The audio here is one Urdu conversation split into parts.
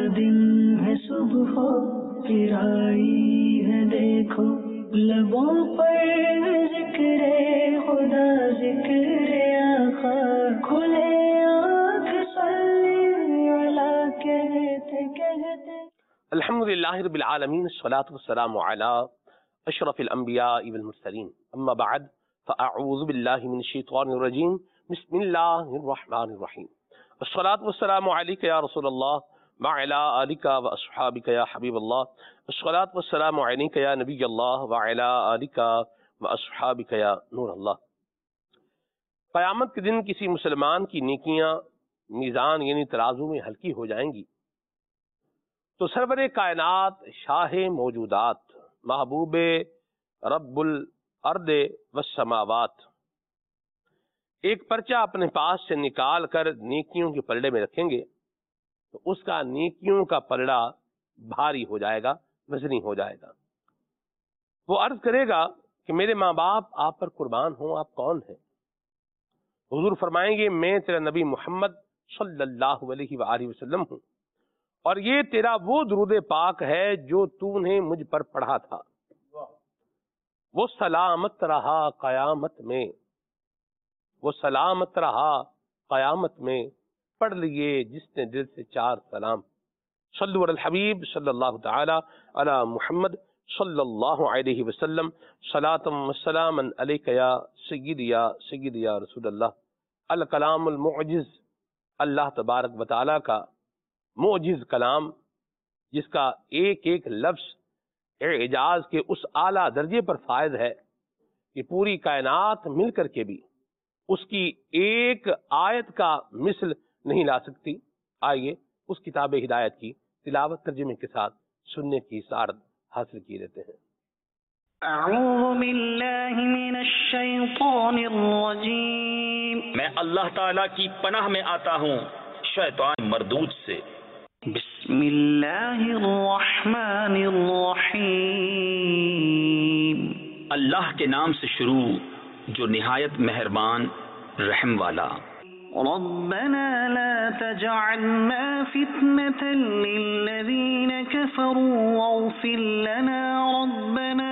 دن ہے صبح پھر آئی ہے دیکھو، لبوں پر ذکر خدا ذکر آقا، کھلے آنکھ صلی علی کہتے کہتے۔ الحمدللہ رب العالمین، الصلاۃ والسلام علی اشرف الانبیاء والمرسلین، اما بعد فاعوذ باللہ من الشیطان الرجیم، بسم اللہ الرحمن الرحیم۔ الصلاۃ والسلام علیک یا رسول اللہ وعلی آلک واصحابک یا حبیب اللہ، الصلاۃ والسلام علیک یا نبی اللہ وعلی آلک واصحابک یا نور اللہ۔ قیامت کے دن کسی مسلمان کی نیکیاں میزان یعنی ترازو میں ہلکی ہو جائیں گی تو سرور کائنات، شاہ موجودات، محبوب رب الارض والسماوات ایک پرچہ اپنے پاس سے نکال کر نیکیوں کے پلڑے میں رکھیں گے تو اس کا نیکیوں کا پلڑا بھاری ہو جائے گا، وزنی ہو جائے گا۔ وہ عرض کرے گا کہ میرے ماں باپ آپ پر قربان ہوں، آپ کون ہیں؟ حضور فرمائیں گے میں تیرا نبی محمد صلی اللہ علیہ وآلہ وسلم ہوں، اور یہ تیرا وہ درود پاک ہے جو تو نے مجھ پر پڑھا تھا۔ وہ سلامت رہا قیامت میں، وہ سلامت رہا قیامت میں، پڑھ لیے جس نے دل سے چار سلام۔ صلو علی الحبیب صلی اللہ تعالی علی محمد صلی اللہ علیہ وسلم، صلاۃ و سلاما علیک یا سیدی یا رسول اللہ۔ الکلام المعجز، اللہ تبارک و تعالی کا معجز کلام، جس کا ایک ایک لفظ اعجاز کے اس اعلیٰ درجے پر فائز ہے کہ پوری کائنات مل کر کے بھی اس کی ایک آیت کا مثل نہیں لا سکتی۔ آئیے اس کتاب ہدایت کی تلاوت ترجمے کے ساتھ سننے کی سعادت حاصل کی لیتے ہیں۔ اعوذ باللہ من الشیطان الرجیم، میں اللہ تعالیٰ کی پناہ میں آتا ہوں شیطان مردود سے۔ بسم اللہ الرحمن الرحیم، اللہ کے نام سے شروع جو نہایت مہربان رحم والا۔ ربنا لا تجعلنا فتنة للذین كفروا واغفر لنا ربنا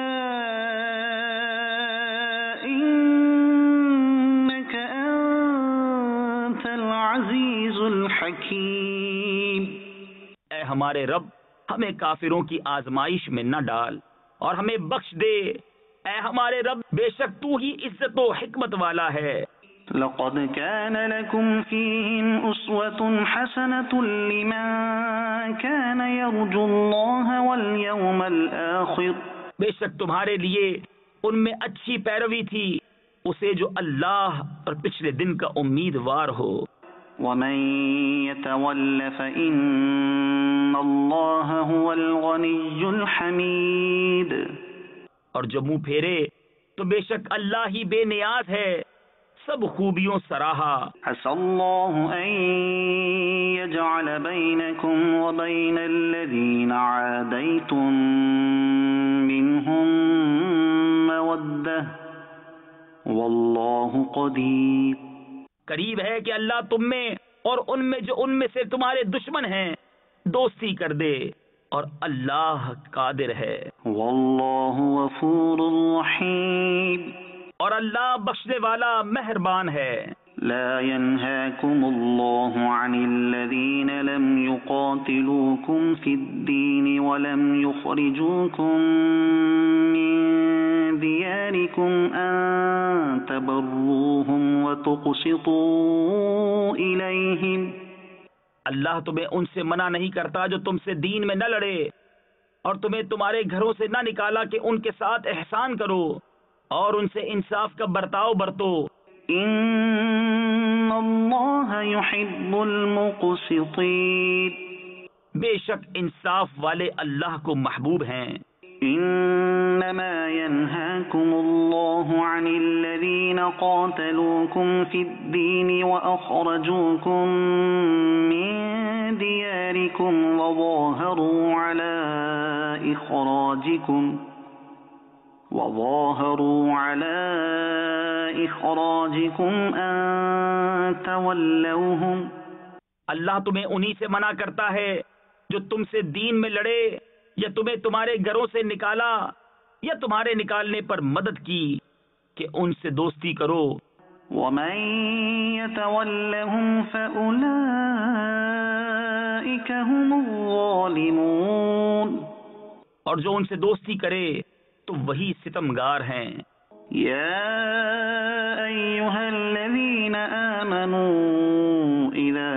انك انت العزیز الحکیم۔ اے ہمارے رب، ہمیں کافروں کی آزمائش میں نہ ڈال اور ہمیں بخش دے۔ اے ہمارے رب، بے شک تو ہی عزت و حکمت والا ہے۔ لقد كان لكم فيهم أسوة حسنة لمن كان يرجو الله واليوم الآخر۔ بے شک تمہارے لیے ان میں اچھی پیروی تھی اسے جو اللہ اور پچھلے دن کا امیدوار ہو۔ ومن يتول فإن الله هو الغني الحميد۔ اور جو منہ پھیرے تو بے شک اللہ ہی بے نیاز ہے، سب خوبیوں سراہا۔ عسى الله أن يجعل بينكم وبين الذين عاديتم منهم مودة والله قدير۔ قریب ہے کہ اللہ تم میں اور ان میں جو ان میں سے تمہارے دشمن ہیں دوستی کر دے، اور اللہ قادر ہے۔ والله غفور رحيم۔ اور اللہ بخشنے والا مہربان ہے۔ لا ينهاكم الله عن الذين لم يقاتلوكم في الدين ولم يخرجوكم من دياركم أن تبروهم وتقسطوا إليهم۔ اللہ تمہیں ان سے منع نہیں کرتا جو تم سے دین میں نہ لڑے، اور تمہیں تمہارے گھروں سے نہ نکالا کہ ان کے ساتھ احسان کرو اور ان سے انصاف کا برتاؤ برتو۔ ان اللہ يحب المقسطین۔ بے شک انصاف والے اللہ کو محبوب ہیں۔ انما ينهاكم الله عن الذين قاتلوكم في الدين واخرجوكم من دياركم وظاهروا على اخراجكم ان تولوهم۔ اللہ تمہیں انہی سے منع کرتا ہے جو تم سے دین میں لڑے یا تمہیں تمہارے گھروں سے نکالا یا تمہارے نکالنے پر مدد کی کہ ان سے دوستی کرو. ومن يتولهم فأولئك هم الظالمون. اور جو ان سے دوستی کرے تو وہی ستمگار ہیں. يا أيها الذين آمنوا إذا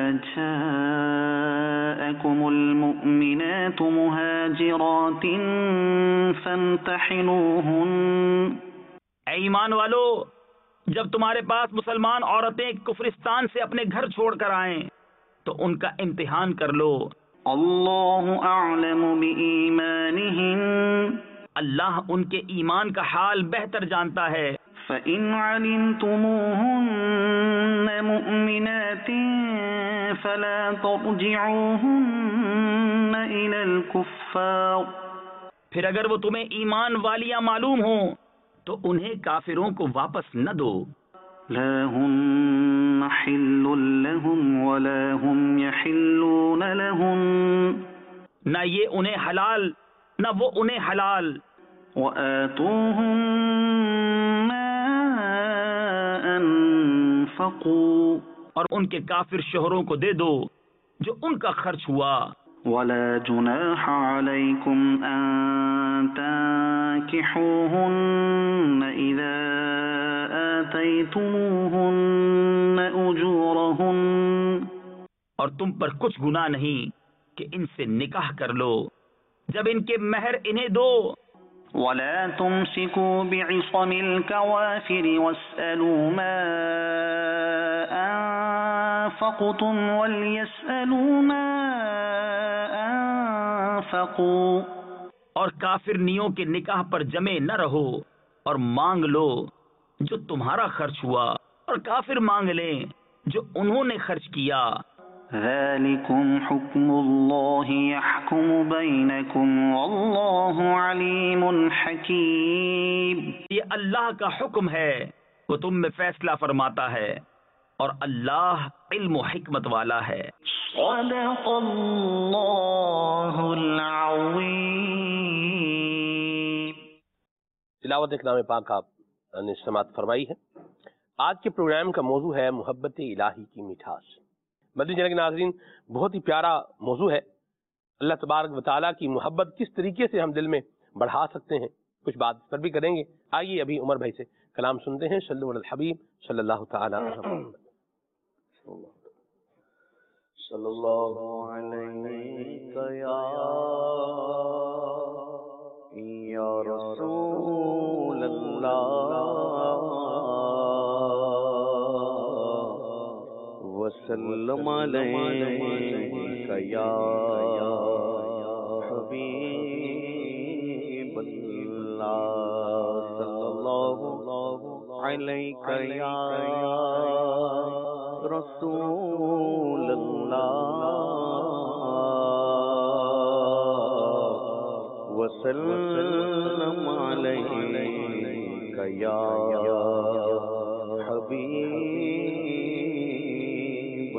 جاءكم المؤمنات مهاجرات فامتحنوهن. اے ایمان والو، جب تمہارے پاس مسلمان عورتیں کفرستان سے اپنے گھر چھوڑ کر آئیں تو ان کا امتحان کر لو. اللہ اعلم بإیمانہن. اللہ ان کے ایمان کا حال بہتر جانتا ہے. فإن علمتموهن مؤمنات فلا ترجعوهن إلى الكفار. پھر اگر وہ تمہیں ایمان والیاں معلوم ہوں تو انہیں کافروں کو واپس نہ دو. لا هن حل لهم ولا هم يحلون لهن. نہ یہ انہیں حلال نہ وہ انہیں حلال. وآتوهم ما أنفقوا. اور ان کے کافر شوہروں کو دے دو جو ان کا خرچ ہوا. ولا جناح عليكم أن تنكحوهن إذا آتيتموهن أجورهن. اور تم پر کچھ گناہ نہیں کہ ان سے نکاح کر لو جب ان کے مہر انہیں دو. ولا تمسكوا بعصم الكوافر واسألوا ما أنفقتم وليسألوا ما أنفقوا. اور کافرنیوں کے نکاح پر جمے نہ رہو اور مانگ لو جو تمہارا خرچ ہوا اور کافر مانگ لیں جو انہوں نے خرچ کیا. ذلكم حكم الله يحكم بينكم والله عليم حكيم. یہ اللہ کا حکم ہے، وہ تم میں فیصلہ فرماتا ہے اور اللہ علم و حکمت والا ہے. صدق اللہ العظیم. تلاوت کلام پاک آپ نے سماعت فرمائی ہے. آج کے پروگرام کا موضوع ہے محبت الہی کی مٹھاس. مدنی چینل کے ناظرین، بہت ہی پیارا موضوع ہے. اللہ تبارک و تعالیٰ کی محبت کس طریقے سے ہم دل میں بڑھا سکتے ہیں، کچھ بات اس پر بھی کریں گے. آئیے ابھی عمر بھائی سے کلام سنتے ہیں. صلو علی الحبیب صلی اللہ تعالیٰ علیہ وسلم. صلی اللہ علیہ یا رسول اللہ وسلم علیک یا حبیب اللہ. صلی اللہ علیک یا رسول اللہ وسلم علیک یا حبیب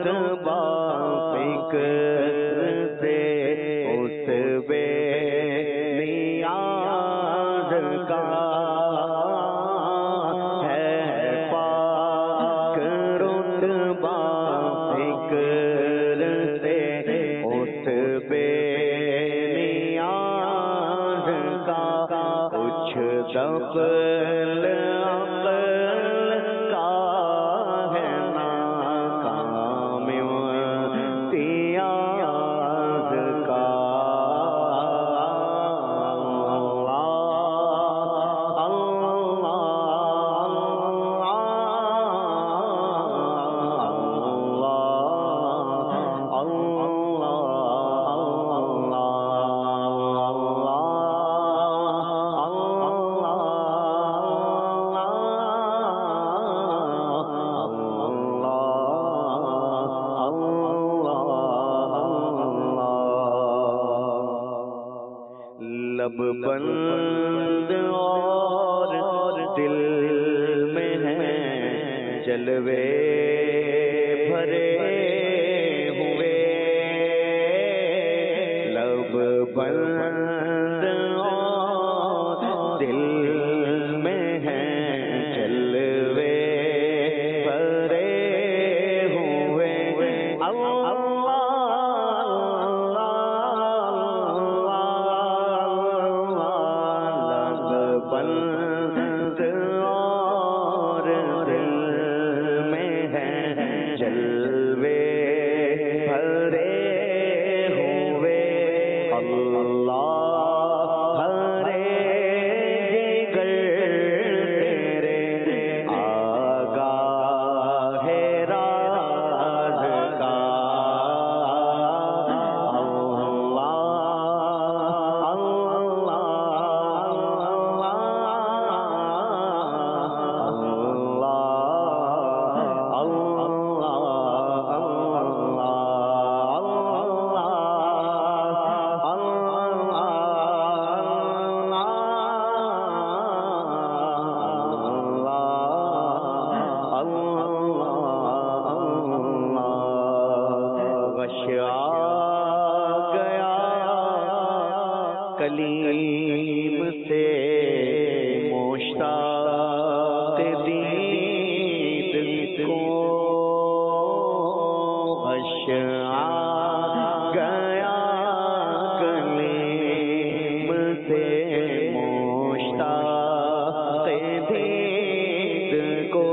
رتبہ فکر سے اس بے نیاز کا ہے پاک رتبہ فکر سے اس بے نیاز کا کچھ دخل عقل کا ہے ناکام امتیاز کا لب بند اور دل میں ہیں جلوے بھرے ہوئے، لب بند اور دل میں ہیں جلوے بھرے ہوئے، بند اور دل میں ہیں جلوے بھرے ہوئے، اللہ ہرے جگر تیرے آگاہ ہے راز کا، کلیم سے مشتاق دید کو غش آ گیا، کلیم سے مشتاق دید کو،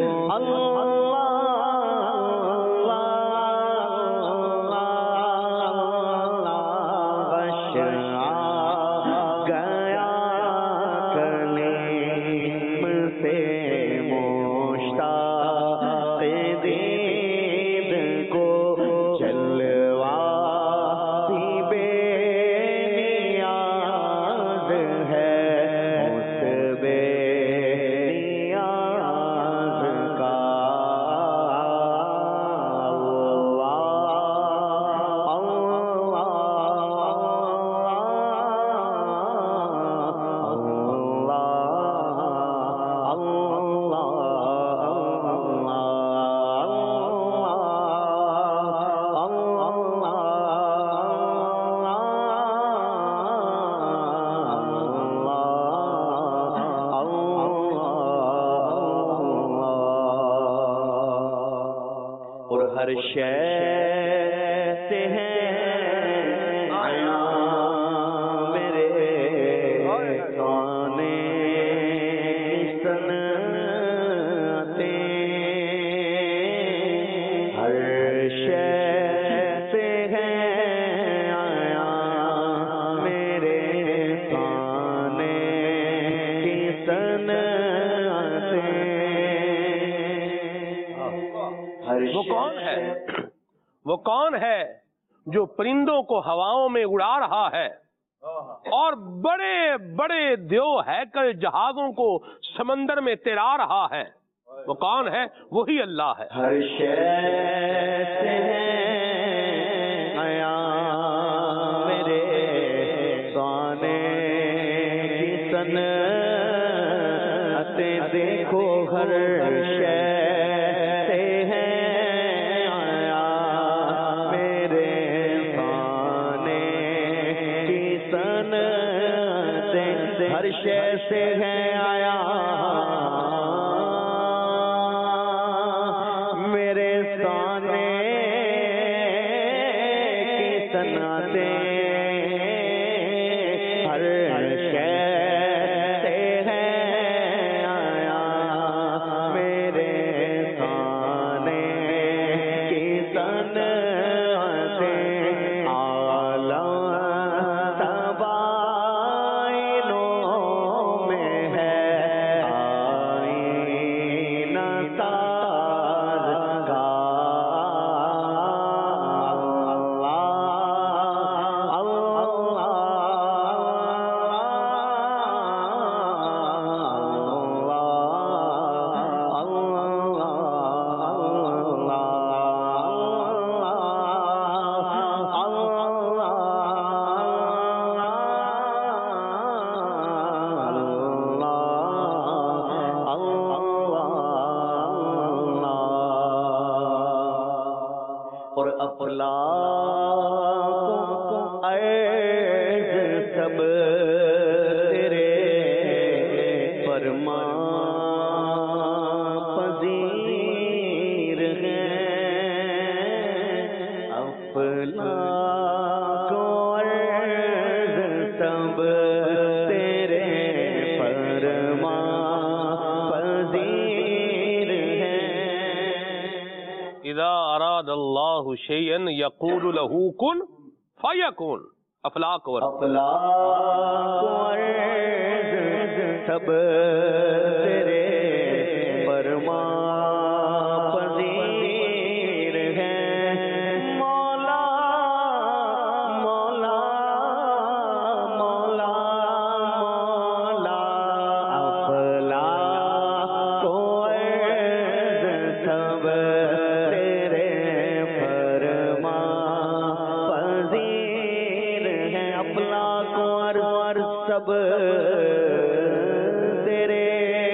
ہر شے سے ہیں آیا میرے گانے سنتے، ہر شے سے ہیں آیا میرے گانے سنتے، وہ کون ہے؟ وہ کون ہے جو پرندوں کو ہواؤں میں اڑا رہا ہے اور بڑے بڑے دیو ہیکل جہازوں کو سمندر میں تیرا رہا ہے؟ وہ کون ہے؟ وہی اللہ ہے۔ ہر شے سے آیا میرے گانے کی صنعت، دیکھو ہر شے سے ہے آیا ہر شے سے ہے آیا میرے سانے کی صنعتیں ہر شے سے ہے آیا میرے سانے کی صنعتیں عالم تباینوں میں ہے آئینہ ساز کا اور افلاک عیش سب تیرے فرمان پذیر ہیں افلاک عیش سب تیرے فرمان پذیر ہیں اذا اراد اللہ شیئا یقول له کن فیکون افلاک اور افلاک عیش سب تیرے فرمان پذیر ہیں مولا مولا مولا مولا افلاک عیش سب تیرے فرمان پذیر ہیں افلاک اور سب تیرے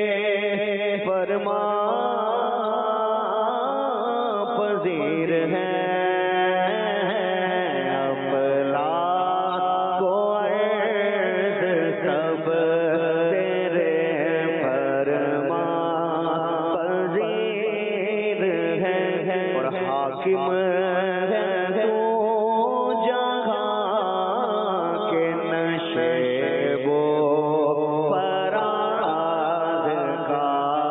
فرمان پذیر ہیں افلاک عیش سب تیرے فرمان پذیر ہیں اور حاکم ہے تو جہاں کے نشیب و فراز کا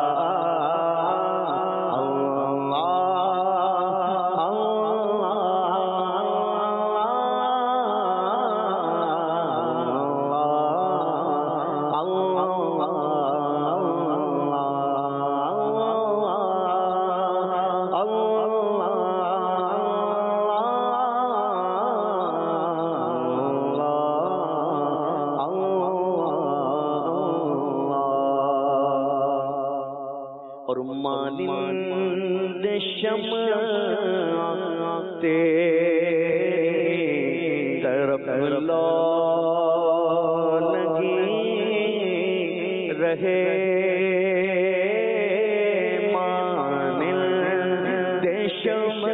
اور مانند شمع تیری طرف لو لگی رہے مانند شمع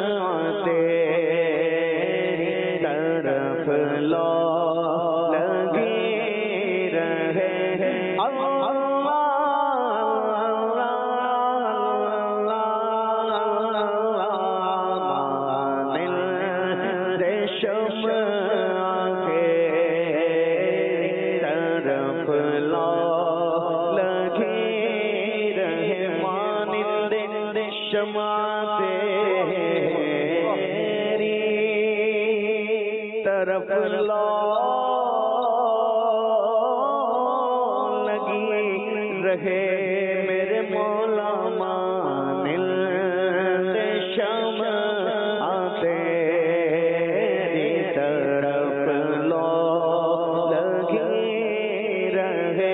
تیری طرف لو لگی رہے طرف لو لگی رہے میرے مولا مانند شمع تیری طرف لو لگی رہے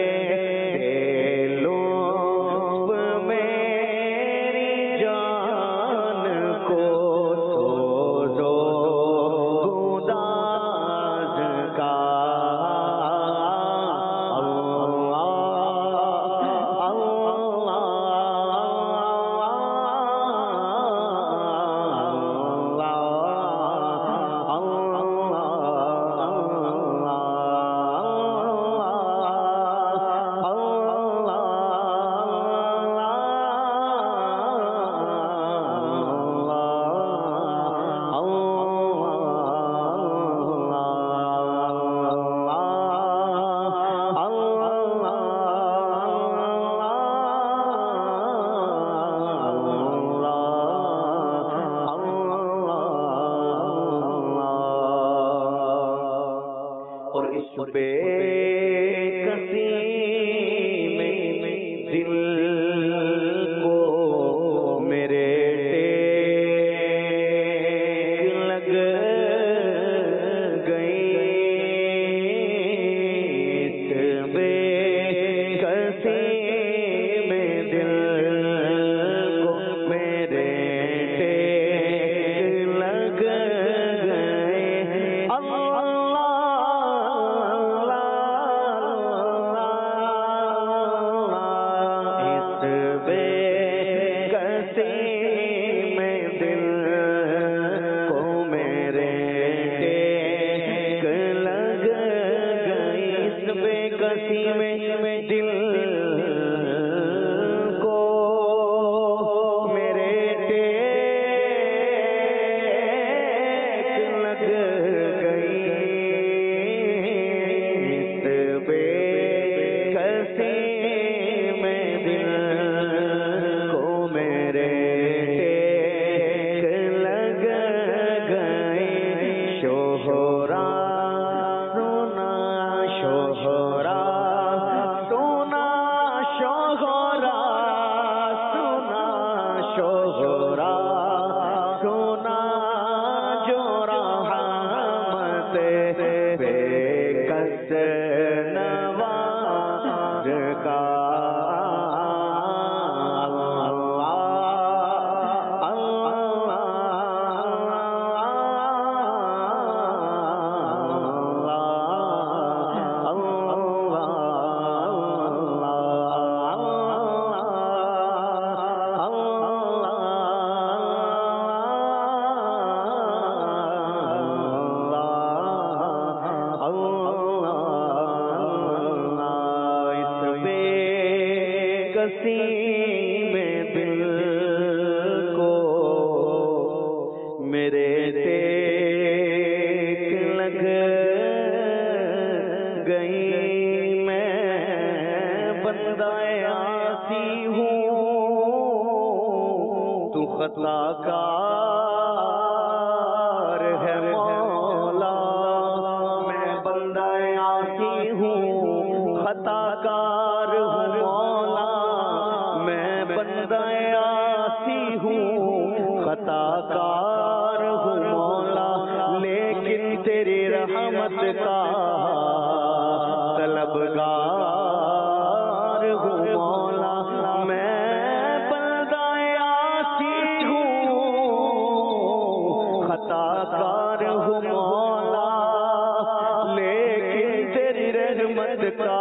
لطف میری جان کو سوزو گداز کا اللہ اس بے کسی میں دل کو میرے ٹیک لگ گئی، اس بے کسی میں دل کو میرے ٹیک لگ گئے۔ اس بے کسی میں دل کو میرے ٹیک لگ گئی، اس بے کسی میں دل کو میرے ٹیک لگ گئی، اس بے کسی میں دل کو میرے ٹیک لگ گئے۔ شوہرا سونا شوہرا سونا شوہرا سونا شوہرا سونا جو رحمت بے کس نواز کا اس بے کسی میں دل کو میرے ٹیک لگ گئی، میں بندہ عاصی ہوں تو خطا کار ہے مولا، میں بندہ عاصی ہوں خطا کار ہوں مولا، میں بندہ عاصی ہوں خطا کار ہوں مولا، لیکن تیری رحمت کا طلبگار ہوں مولا، میں بندہ عاصی ہوں خطا کار ہوں مولا، لیکن تیری رحمت کا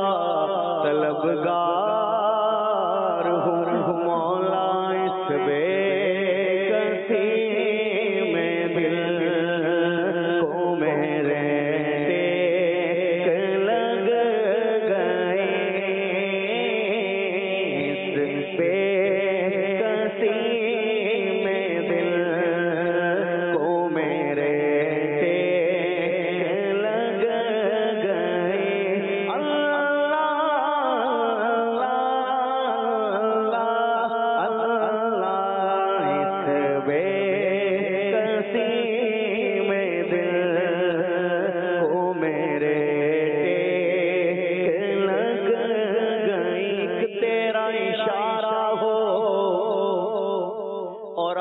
طلبگار ہوں مولا، اس بے کسی میں دل کو میرے ٹیک لگ گئے، اس بے کسی میں دل کو میرے ٹیک لگ گئے۔ اس بے کسی میں دل کو میرے ٹیک لگ گئی، کہ تیرا اشارہ ہو اور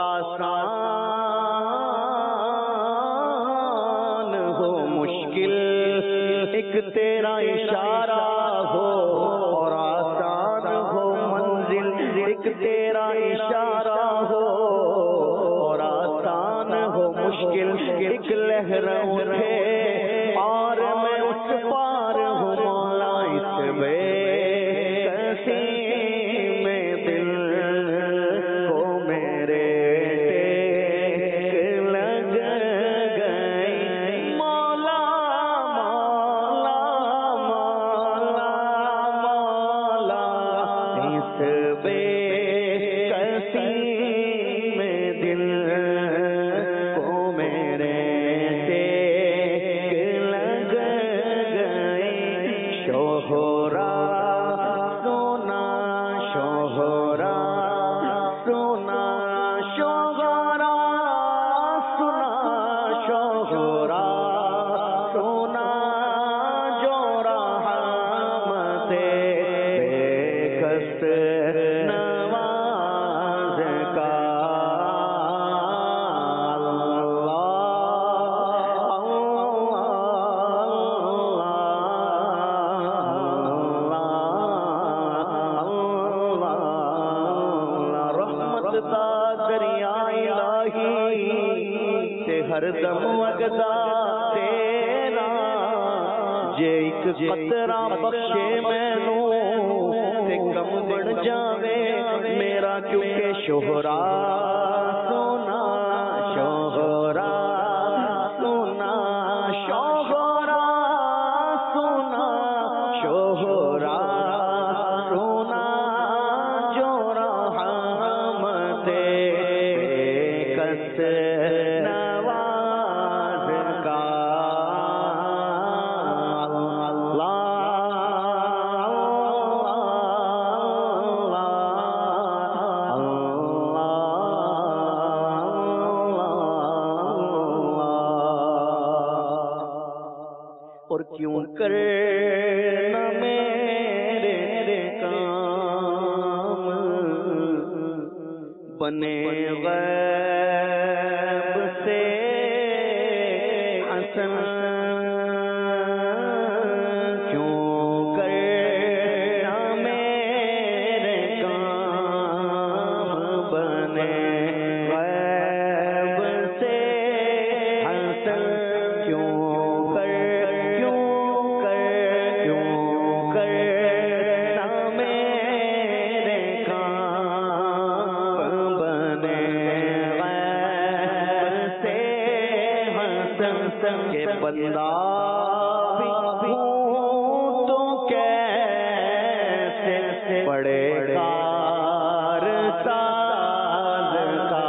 آسان ہو مشکل، ایک تیرا اشارہ ہو اور آسان ہو منزل، ایک تیرا اشارہ ہو اور آسان ہو مشکل، ایک لہر اٹھے اور میں اس پار ہوں مولا، اس بے کسی میں دل کو میرے ٹیک لگ گئے، مولا مولا مولا مولا، اس بے کسی میں دل کو میرے ٹیک لگ گئے۔ تے ہر دم وگدا تیرا جے ایک قطرہ بخشے مینوں تے کم بن جاوے میرا کیونکہ شہرا سونا شہرا سونا شہرا سونا شہرا سونا جو رحمت کس نواز کا اور کیوں کرنا میرے کام بنے غیب سے حسن کیوں کرنا میرے کام بنے غیب سے حسن کیوں بندہ بھی ہوں تو کیسے پڑے کار ساز کا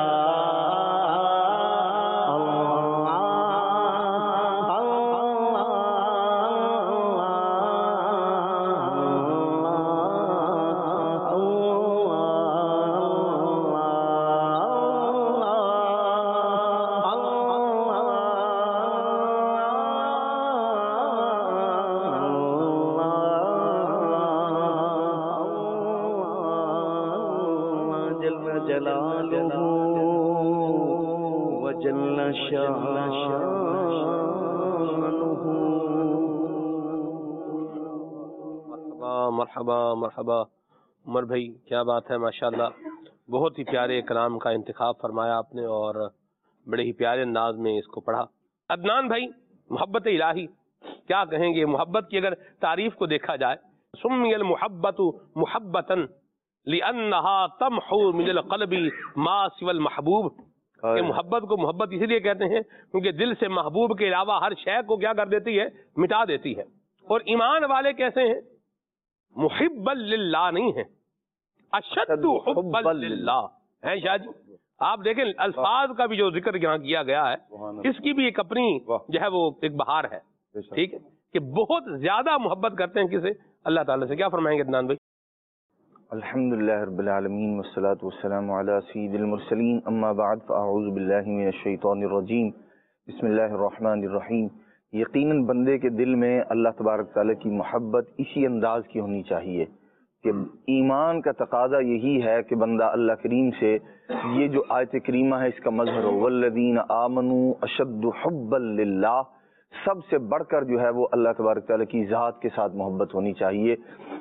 جلالہ وجل شانہ۔ مرحبا مرحبا عمر بھائی، کیا بات ہے، ماشاءاللہ بہت ہی پیارے کلام کا انتخاب فرمایا آپ نے اور بڑے ہی پیارے انداز میں اس کو پڑھا۔ عدنان بھائی، محبت الہی کیا کہیں گے؟ محبت کی اگر تعریف کو دیکھا جائے، سمی المحبت محبتا لأنها تمحو من القلب ما سوى المحبوب، کہ محبت کو محبت اسی لیے کہتے ہیں کیونکہ دل سے محبوب کے علاوہ ہر شے کو کیا کر دیتی ہے؟ مٹا دیتی ہے۔ اور ایمان والے کیسے ہیں؟ محبا للہ نہیں ہیں، اشد حبا للہ ہیں شاہ جی۔ آپ دیکھیں الفاظ کا بھی جو ذکر یہاں کیا گیا ہے، اس کی بھی ایک اپنی جو ہے وہ ایک بہار ہے، ٹھیک ہے، کہ بہت زیادہ محبت کرتے ہیں کسے؟ اللہ تعالیٰ سے۔ کیا فرمائیں گے عدنان بھائی؟ الحمدللہ رب العالمین والصلاة والسلام علی سید المرسلین، اما بعد فاعوذ باللہ من الشیطان الرجیم، بسم اللہ الرحمن الرحیم۔ یقیناً بندے کے دل میں اللہ تبارک تعالیٰ کی محبت اسی انداز کی ہونی چاہیے کہ ایمان کا تقاضا یہی ہے کہ بندہ اللہ کریم سے یہ جو آیت کریمہ ہے اس کا مظہر ہو، والذین آمنوا اشد حبا للہ، سب سے بڑھ کر جو ہے وہ اللہ تبارک تعالیٰ کی ذات کے ساتھ محبت ہونی چاہیے۔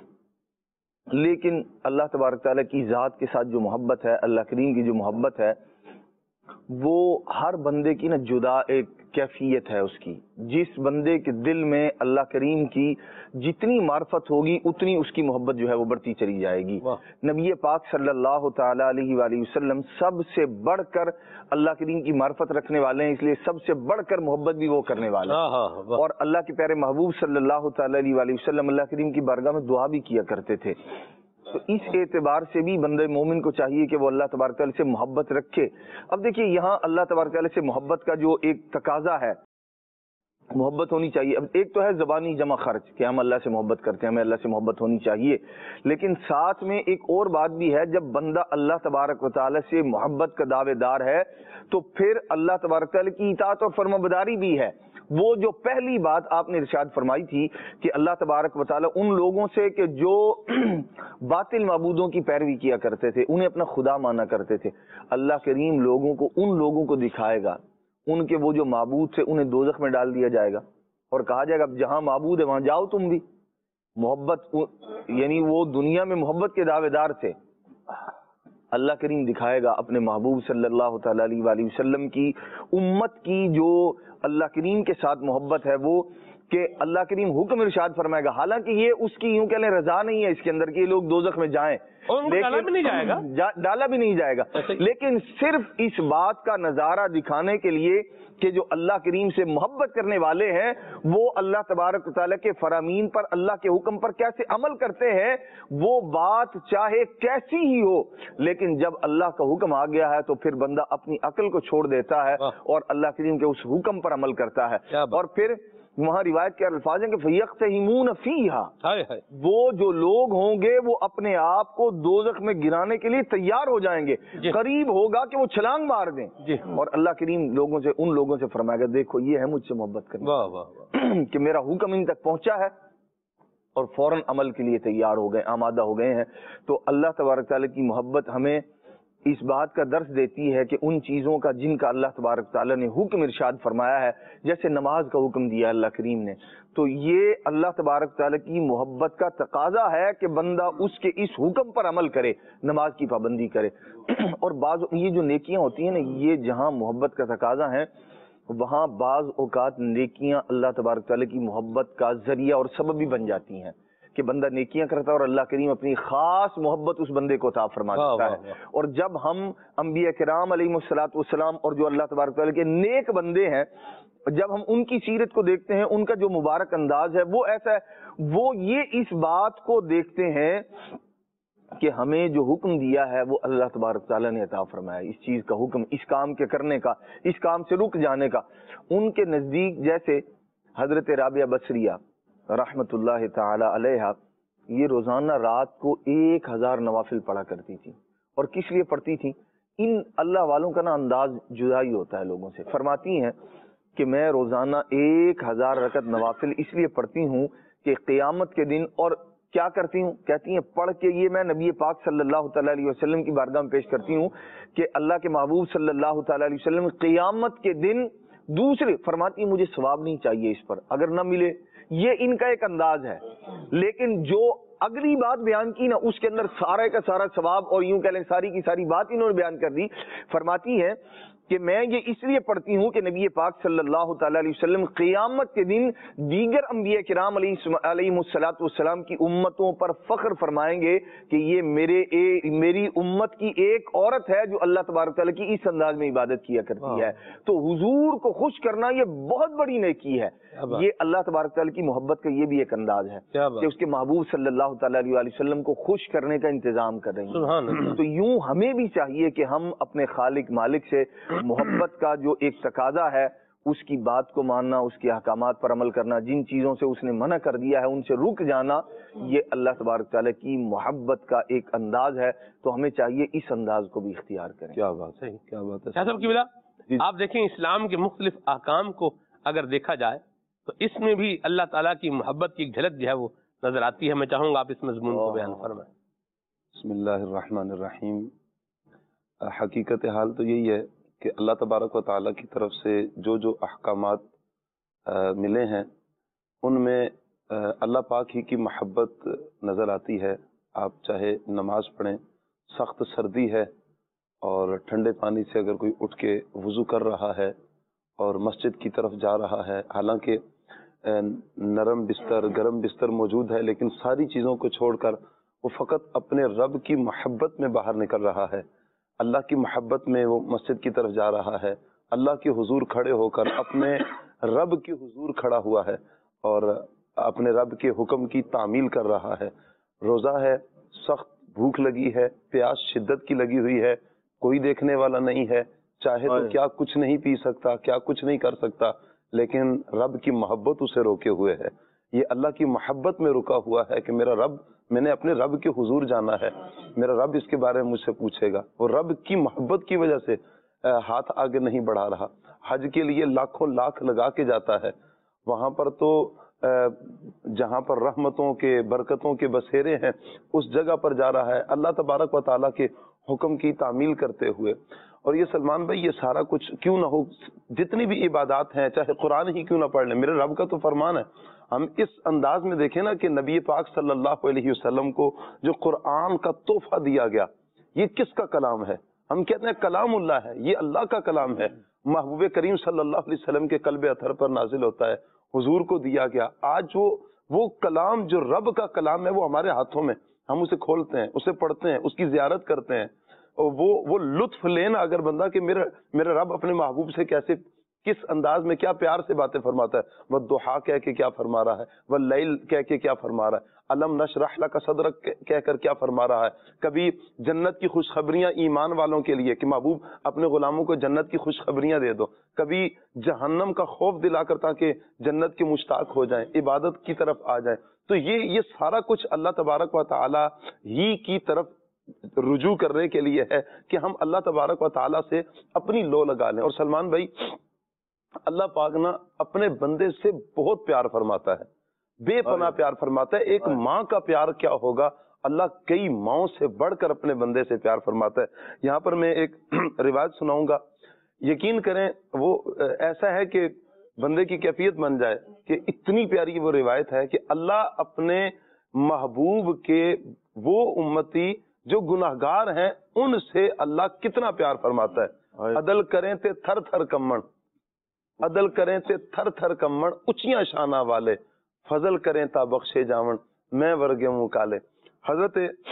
لیکن اللہ تبارک تعالیٰ کی ذات کے ساتھ جو محبت ہے، اللہ کریم کی جو محبت ہے، وہ ہر بندے کی نا جدا ایک کیفیت ہے اس کی۔ جس بندے کے دل میں اللہ کریم کی جتنی معرفت ہوگی اتنی اس کی محبت جو ہے وہ بڑھتی چلی جائے گی۔ نبی پاک صلی اللہ تعالیٰ علیہ وآلہ وسلم سب سے بڑھ کر اللہ کریم کی معرفت رکھنے والے ہیں، اس لیے سب سے بڑھ کر محبت بھی وہ کرنے والے ہیں۔ اور اللہ کے پیارے محبوب صلی اللہ تعالیٰ علیہ وآلہ وسلم اللہ کریم کی بارگاہ میں دعا بھی کیا کرتے تھے۔ تو اس اعتبار سے بھی بندے مومن کو چاہیے کہ وہ اللہ تبارک تعالیٰ سے محبت رکھے۔ اب دیکھیے یہاں اللہ تبارک تعالیٰ سے محبت کا جو ایک تقاضا ہے، محبت ہونی چاہیے۔ اب ایک تو ہے زبانی جمع خرچ کہ ہم اللہ سے محبت کرتے ہیں، ہمیں اللہ سے محبت ہونی چاہیے، لیکن ساتھ میں ایک اور بات بھی ہے، جب بندہ اللہ تبارک و تعالیٰ سے محبت کا دعوے دار ہے تو پھر اللہ تبارک تعالیٰ کی اطاعت اور فرمانبرداری بھی ہے۔ وہ جو پہلی بات آپ نے ارشاد فرمائی تھی کہ اللہ تبارک و تعالیٰ ان لوگوں سے کہ جو باطل معبودوں کی پیروی کیا کرتے تھے، انہیں اپنا خدا مانا کرتے تھے، اللہ کریم لوگوں کو ان لوگوں کو دکھائے گا، ان کے وہ جو معبود تھے انہیں دوزخ میں ڈال دیا جائے گا اور کہا جائے گا اب جہاں معبود ہے وہاں جاؤ تم بھی۔ محبت یعنی وہ دنیا میں محبت کے دعوے دار تھے، اللہ کریم دکھائے گا اپنے محبوب صلی اللہ تعالی علیہ وآلہ وسلم کی امت کی جو اللہ کریم کے ساتھ محبت ہے وہ، کہ اللہ کریم حکم ارشاد فرمائے گا، حالانکہ یہ اس کی یوں کہہ لیں رضا نہیں ہے اس کے اندر کہ یہ لوگ دوزخ میں جائیں، ڈالا بھی نہیں جائے گا، ڈالا بھی نہیں جائے گا، لیکن صرف اس بات کا نظارہ دکھانے کے لیے کہ جو اللہ کریم سے محبت کرنے والے ہیں وہ اللہ تبارک و تعالیٰ کے فرامین پر، اللہ کے حکم پر کیسے عمل کرتے ہیں، وہ بات چاہے کیسی ہی ہو، لیکن جب اللہ کا حکم آ گیا ہے تو پھر بندہ اپنی عقل کو چھوڑ دیتا ہے اور اللہ کریم کے اس حکم پر عمل کرتا ہے۔ اور پھر وہاں روایت کے الفاظ ہیں کہ فَيَقْتَحِمُونَ فِيهَا، وہ جو لوگ ہوں گے وہ اپنے آپ کو دوزخ میں گرانے کے لیے تیار ہو جائیں گے، قریب ہوگا کہ وہ چھلانگ مار دیں، اور اللہ کریم ان لوگوں سے فرمائے گا دیکھو یہ ہے مجھ سے محبت کرنا، کہ میرا حکم ان تک پہنچا ہے اور فوراً عمل کے لیے تیار ہو گئے، آمادہ ہو گئے ہیں۔ تو اللہ تبارک تعالیٰ کی محبت ہمیں اس بات کا درس دیتی ہے کہ ان چیزوں کا جن کا اللہ تبارک تعالیٰ نے حکم ارشاد فرمایا ہے، جیسے نماز کا حکم دیا اللہ کریم نے، تو یہ اللہ تبارک تعالیٰ کی محبت کا تقاضا ہے کہ بندہ اس کے اس حکم پر عمل کرے، نماز کی پابندی کرے۔ اور بعض یہ جو نیکیاں ہوتی ہیں نا، یہ جہاں محبت کا تقاضا ہے وہاں بعض اوقات نیکیاں اللہ تبارک تعالیٰ کی محبت کا ذریعہ اور سبب بھی بن جاتی ہیں، کہ بندہ نیکیاں کرتا ہے اور اللہ کریم اپنی خاص محبت اس بندے کو عطا فرما دیتا ہے۔ اور جب ہم انبیاء کرام علیہ الصلوۃ والسلام اور جو اللہ تبارک تعالیٰ کے نیک بندے ہیں، جب ہم ان کی سیرت کو دیکھتے ہیں، ان کا جو مبارک انداز ہے وہ ایسا ہے، وہ یہ اس بات کو دیکھتے ہیں کہ ہمیں جو حکم دیا ہے وہ اللہ تبارک تعالیٰ نے عطا فرمایا، اس چیز کا حکم، اس کام کے کرنے کا، اس کام سے رک جانے کا۔ ان کے نزدیک جیسے حضرت رابعہ بصریہ رحمت اللہ تعالی علیہ، یہ روزانہ رات کو 1000 نوافل پڑھا کرتی تھی، اور کس لیے پڑھتی تھی؟ ان اللہ والوں کا نا انداز جدا ہی ہوتا ہے لوگوں سے۔ فرماتی ہیں کہ میں روزانہ 1000 رکعت نوافل اس لیے پڑھتی ہوں کہ قیامت کے دن، اور کیا کرتی ہوں؟ کہتی ہیں پڑھ کے یہ میں نبی پاک صلی اللہ تعالی علیہ وسلم کی بارگاہ میں پیش کرتی ہوں کہ اللہ کے محبوب صلی اللہ تعالی علیہ وسلم قیامت کے دن دوسرے، فرماتی ہیں مجھے ثواب نہیں چاہیے اس پر، اگر نہ ملے، یہ ان کا ایک انداز ہے، لیکن جو اگلی بات بیان کی نا اس کے اندر سارا کا سارا ثواب، اور یوں کہہ لیں ساری کی ساری بات انہوں نے بیان کر دی۔ فرماتی ہے کہ میں یہ اس لیے پڑھتی ہوں کہ نبی پاک صلی اللہ تعالی علیہ وسلم قیامت کے دن دیگر انبیاء کرام علیہ الصلوۃ والسلام کی امتوں پر فخر فرمائیں گے کہ یہ میری امت کی ایک عورت ہے جو اللہ تبارک تعالیٰ کی اس انداز میں عبادت کیا کرتی ہے۔ تو حضور کو خوش کرنا یہ بہت بڑی نیکی ہے، یہ اللہ تبارک تعالیٰ کی محبت کا یہ بھی ایک انداز ہے کہ اس کے محبوب صلی اللہ تعالی علیہ وسلم کو خوش کرنے کا انتظام کر رہے ہیں۔ تو یوں ہمیں بھی چاہیے کہ ہم اپنے خالق مالک سے محبت کا جو ایک تقاضا ہے اس کی بات کو ماننا، اس کے احکامات پر عمل کرنا، جن چیزوں سے اس نے منع کر دیا ہے ان سے رک جانا، یہ اللہ تبارک تعالیٰ کی محبت کا ایک انداز ہے۔ تو ہمیں چاہیے اس انداز کو بھی اختیار کریں۔ کیا بات ہے، کیا بات ہے۔ شاہ صاحب کی بلا آپ دیکھیں اسلام کے مختلف احکام کو اگر دیکھا جائے تو اس میں بھی اللہ تعالیٰ کی محبت کی ایک جھلک جو ہے وہ نظر آتی ہے۔ میں چاہوں گا آپ اس مضمون کو بیان فرمائیں۔ بسم اللہ الرحمن الرحیم۔ حقیقت حال تو یہی ہے کہ اللہ تبارک و تعالیٰ کی طرف سے جو احکامات ملے ہیں ان میں اللہ پاک ہی کی محبت نظر آتی ہے۔ آپ چاہے نماز پڑھیں، سخت سردی ہے اور ٹھنڈے پانی سے اگر کوئی اٹھ کے وضو کر رہا ہے اور مسجد کی طرف جا رہا ہے، حالانکہ نرم بستر گرم بستر موجود ہے، لیکن ساری چیزوں کو چھوڑ کر وہ فقط اپنے رب کی محبت میں باہر نکل رہا ہے، اللہ کی محبت میں وہ مسجد کی طرف جا رہا ہے، اللہ کے حضور کھڑے ہو کر اپنے رب کے حضور کھڑا ہوا ہے اور اپنے رب کے حکم کی تعمیل کر رہا ہے۔ روزہ ہے، سخت بھوک لگی ہے، پیاس شدت کی لگی ہوئی ہے، کوئی دیکھنے والا نہیں ہے، چاہے تو کیا کچھ نہیں پی سکتا، کیا کچھ نہیں کر سکتا، لیکن رب کی محبت اسے روکے ہوئے ہے۔ یہ اللہ کی محبت میں رکا ہوا ہے کہ میرا رب، میں نے اپنے رب کے حضور جانا ہے، میرا رب اس کے بارے میں مجھ سے پوچھے گا، اور رب کی محبت کی وجہ سے ہاتھ آگے نہیں بڑھا رہا۔ حج کے لیے لاکھوں لاکھ لگا کے جاتا ہے، وہاں پر تو جہاں پر رحمتوں کے برکتوں کے بسیرے ہیں اس جگہ پر جا رہا ہے اللہ تبارک و تعالیٰ کے حکم کی تعمیل کرتے ہوئے۔ اور یہ سلمان بھائی یہ سارا کچھ کیوں نہ ہو، جتنی بھی عبادات ہیں چاہے قرآن ہی کیوں نہ پڑھ لیں، میرے رب کا تو فرمان ہے۔ ہم اس انداز میں دیکھیں نا کہ نبی پاک صلی اللہ علیہ وسلم کو جو قرآن کا تحفہ دیا گیا، یہ کس کا کلام ہے؟ ہم کہتے ہیں کلام اللہ ہے، یہ اللہ کا کلام ہے، محبوب کریم صلی اللہ علیہ وسلم کے قلب اطہر پر نازل ہوتا ہے، حضور کو دیا گیا۔ آج وہ کلام جو رب کا کلام ہے وہ ہمارے ہاتھوں میں، ہم اسے کھولتے ہیں، اسے پڑھتے ہیں، اس کی زیارت کرتے ہیں، اور وہ لطف لینا اگر بندہ کہ میرا رب اپنے محبوب سے کیسے، کس انداز میں، کیا پیار سے باتیں فرماتا ہے، والضحیٰ کہہ کے کیا فرما رہا ہے، واللیل کہہ کے کیا فرما رہا ہے، الم نشرح لک صدرک کہہ کر کیا فرما رہا ہے، کبھی جنت کی خوشخبریاں ایمان والوں کے لیے کہ محبوب اپنے غلاموں کو جنت کی خوشخبریاں دے دو، کبھی جہنم کا خوف دلا کر تاکہ جنت کے مشتاق ہو جائیں، عبادت کی طرف آ جائیں۔ تو یہ سارا کچھ اللہ تبارک و تعالی ہی کی طرف رجوع کرنے کے لیے ہے کہ ہم اللہ تبارک و تعالی سے اپنی لو لگا لیں۔ اور سلمان بھائی، اللہ پاک نا اپنے بندے سے بہت پیار فرماتا ہے، بے پناہ پیار فرماتا ہے۔ ایک ماں کا پیار کیا ہوگا، اللہ کئی ماؤں سے بڑھ کر اپنے بندے سے پیار فرماتا ہے۔ یہاں پر میں ایک روایت سناؤں گا، یقین کریں وہ ایسا ہے کہ بندے کی کیفیت بن جائے کہ اتنی پیاری وہ روایت ہے کہ اللہ اپنے محبوب کے وہ امتی جو گناہگار ہیں ان سے اللہ کتنا پیار فرماتا ہے۔ عدل کریں تے تھر تھر کمن، عدل کریں تے تھر تھر کمن، اچیاں شانہ والے، فضل کریں تا بخشے جاون، میں ورگے منہ کالے۔ حضرت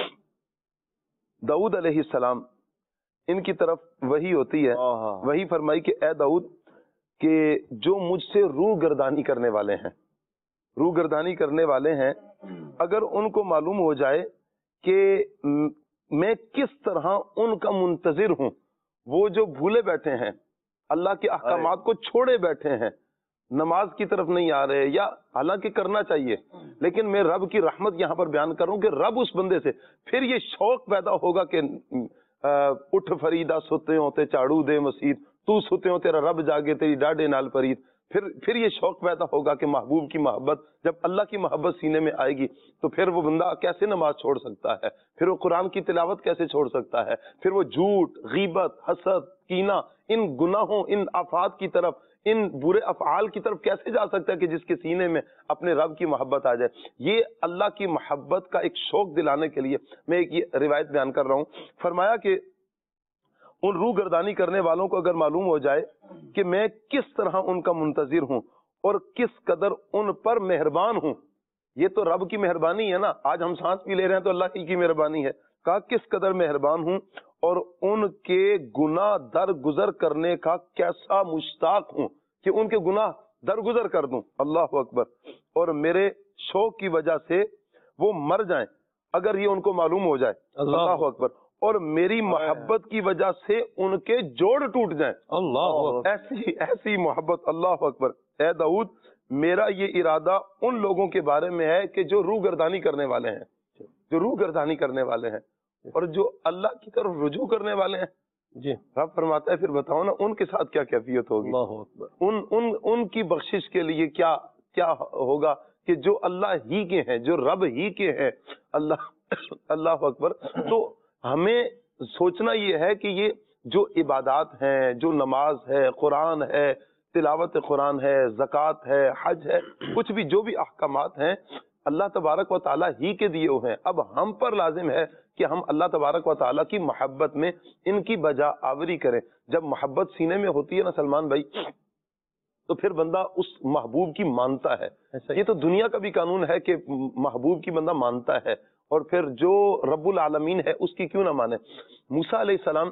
داؤد علیہ السلام، ان کی طرف وحی ہوتی ہے، وحی فرمائی کہ اے داؤد، کہ جو مجھ سے روح گردانی کرنے والے ہیں، روح گردانی کرنے والے ہیں، اگر ان کو معلوم ہو جائے کہ میں کس طرح ان کا منتظر ہوں، وہ جو بھولے بیٹھے ہیں، اللہ کے احکامات کو چھوڑے بیٹھے ہیں، نماز کی طرف نہیں آ رہے، یا حالانکہ کرنا چاہیے، لیکن میں رب کی رحمت یہاں پر بیان کروں کہ رب اس بندے سے پھر یہ شوق پیدا ہوگا کہ اٹھ فریدہ ستے ہوتے چاڑو دے مسید، تو ستے ہو تیرا رب جاگے تیری ڈاڈے نال پرید۔ پھر یہ شوق پیدا ہوگا کہ محبوب کی محبت، جب اللہ کی محبت سینے میں آئے گی تو پھر وہ بندہ کیسے نماز چھوڑ سکتا ہے، پھر وہ قرآن کی تلاوت کیسے چھوڑ سکتا ہے، پھر وہ جھوٹ، غیبت، حسد، کینہ، ان گناہوں، ان آفات کی طرف، ان برے افعال کی طرف کیسے جا سکتا ہے کہ جس کے سینے میں اپنے رب کی محبت آ جائے۔ یہ اللہ کی محبت کا ایک شوق دلانے کے لیے میں ایک یہ روایت بیان کر رہا ہوں۔ فرمایا کہ ان روح گردانی کرنے والوں کو اگر معلوم ہو جائے کہ میں کس طرح ان کا منتظر ہوں اور کس قدر ان پر مہربان ہوں، یہ تو رب کی مہربانی ہے نا، آج ہم سانس بھی لے رہے ہیں تو اللہ کی مہربانی ہے، کہا کس قدر مہربان ہوں اور ان کے گناہ درگزر کرنے کا کیسا مشتاق ہوں کہ ان کے گناہ درگزر کر دوں۔ اللہ اکبر۔ اور میرے شوق کی وجہ سے وہ مر جائیں اگر یہ ان کو معلوم ہو جائے، اللہ اکبر، اور میری محبت کی وجہ سے ان کے جوڑ ٹوٹ جائیں، اللہ، ایسی محبت، اللہ اکبر۔ اے داؤد، میرا یہ ارادہ ان لوگوں کے بارے میں ہے کہ جو روح گردانی کرنے والے ہیں، جو روح گردانی کرنے والے ہیں اور جو اللہ کی طرف رجوع کرنے والے ہیں۔ جی رب فرماتا ہے پھر بتاؤ نا ان کے ساتھ کیا کیفیت ہوگی، اللہ اکبر، ان کی بخشش کے لیے کیا ہوگا کہ جو اللہ ہی کے ہیں، جو رب ہی کے ہیں، اللہ اکبر۔ تو ہمیں سوچنا یہ ہے کہ یہ جو عبادات ہیں، جو نماز ہے، قرآن ہے، تلاوت قرآن ہے، زکوٰۃ ہے، حج ہے، کچھ بھی جو بھی احکامات ہیں اللہ تبارک و تعالیٰ ہی کے دیے ہوئے ہیں۔ اب ہم پر لازم ہے کہ ہم اللہ تبارک و تعالیٰ کی محبت میں ان کی بجا آوری کریں۔ جب محبت سینے میں ہوتی ہے نا سلمان بھائی، تو پھر بندہ اس محبوب کی مانتا ہے۔ یہ تو دنیا کا بھی قانون ہے کہ محبوب کی بندہ مانتا ہے، اور پھر جو رب العالمین ہے اس کی کیوں نہ مانے۔ موسیٰ علیہ السلام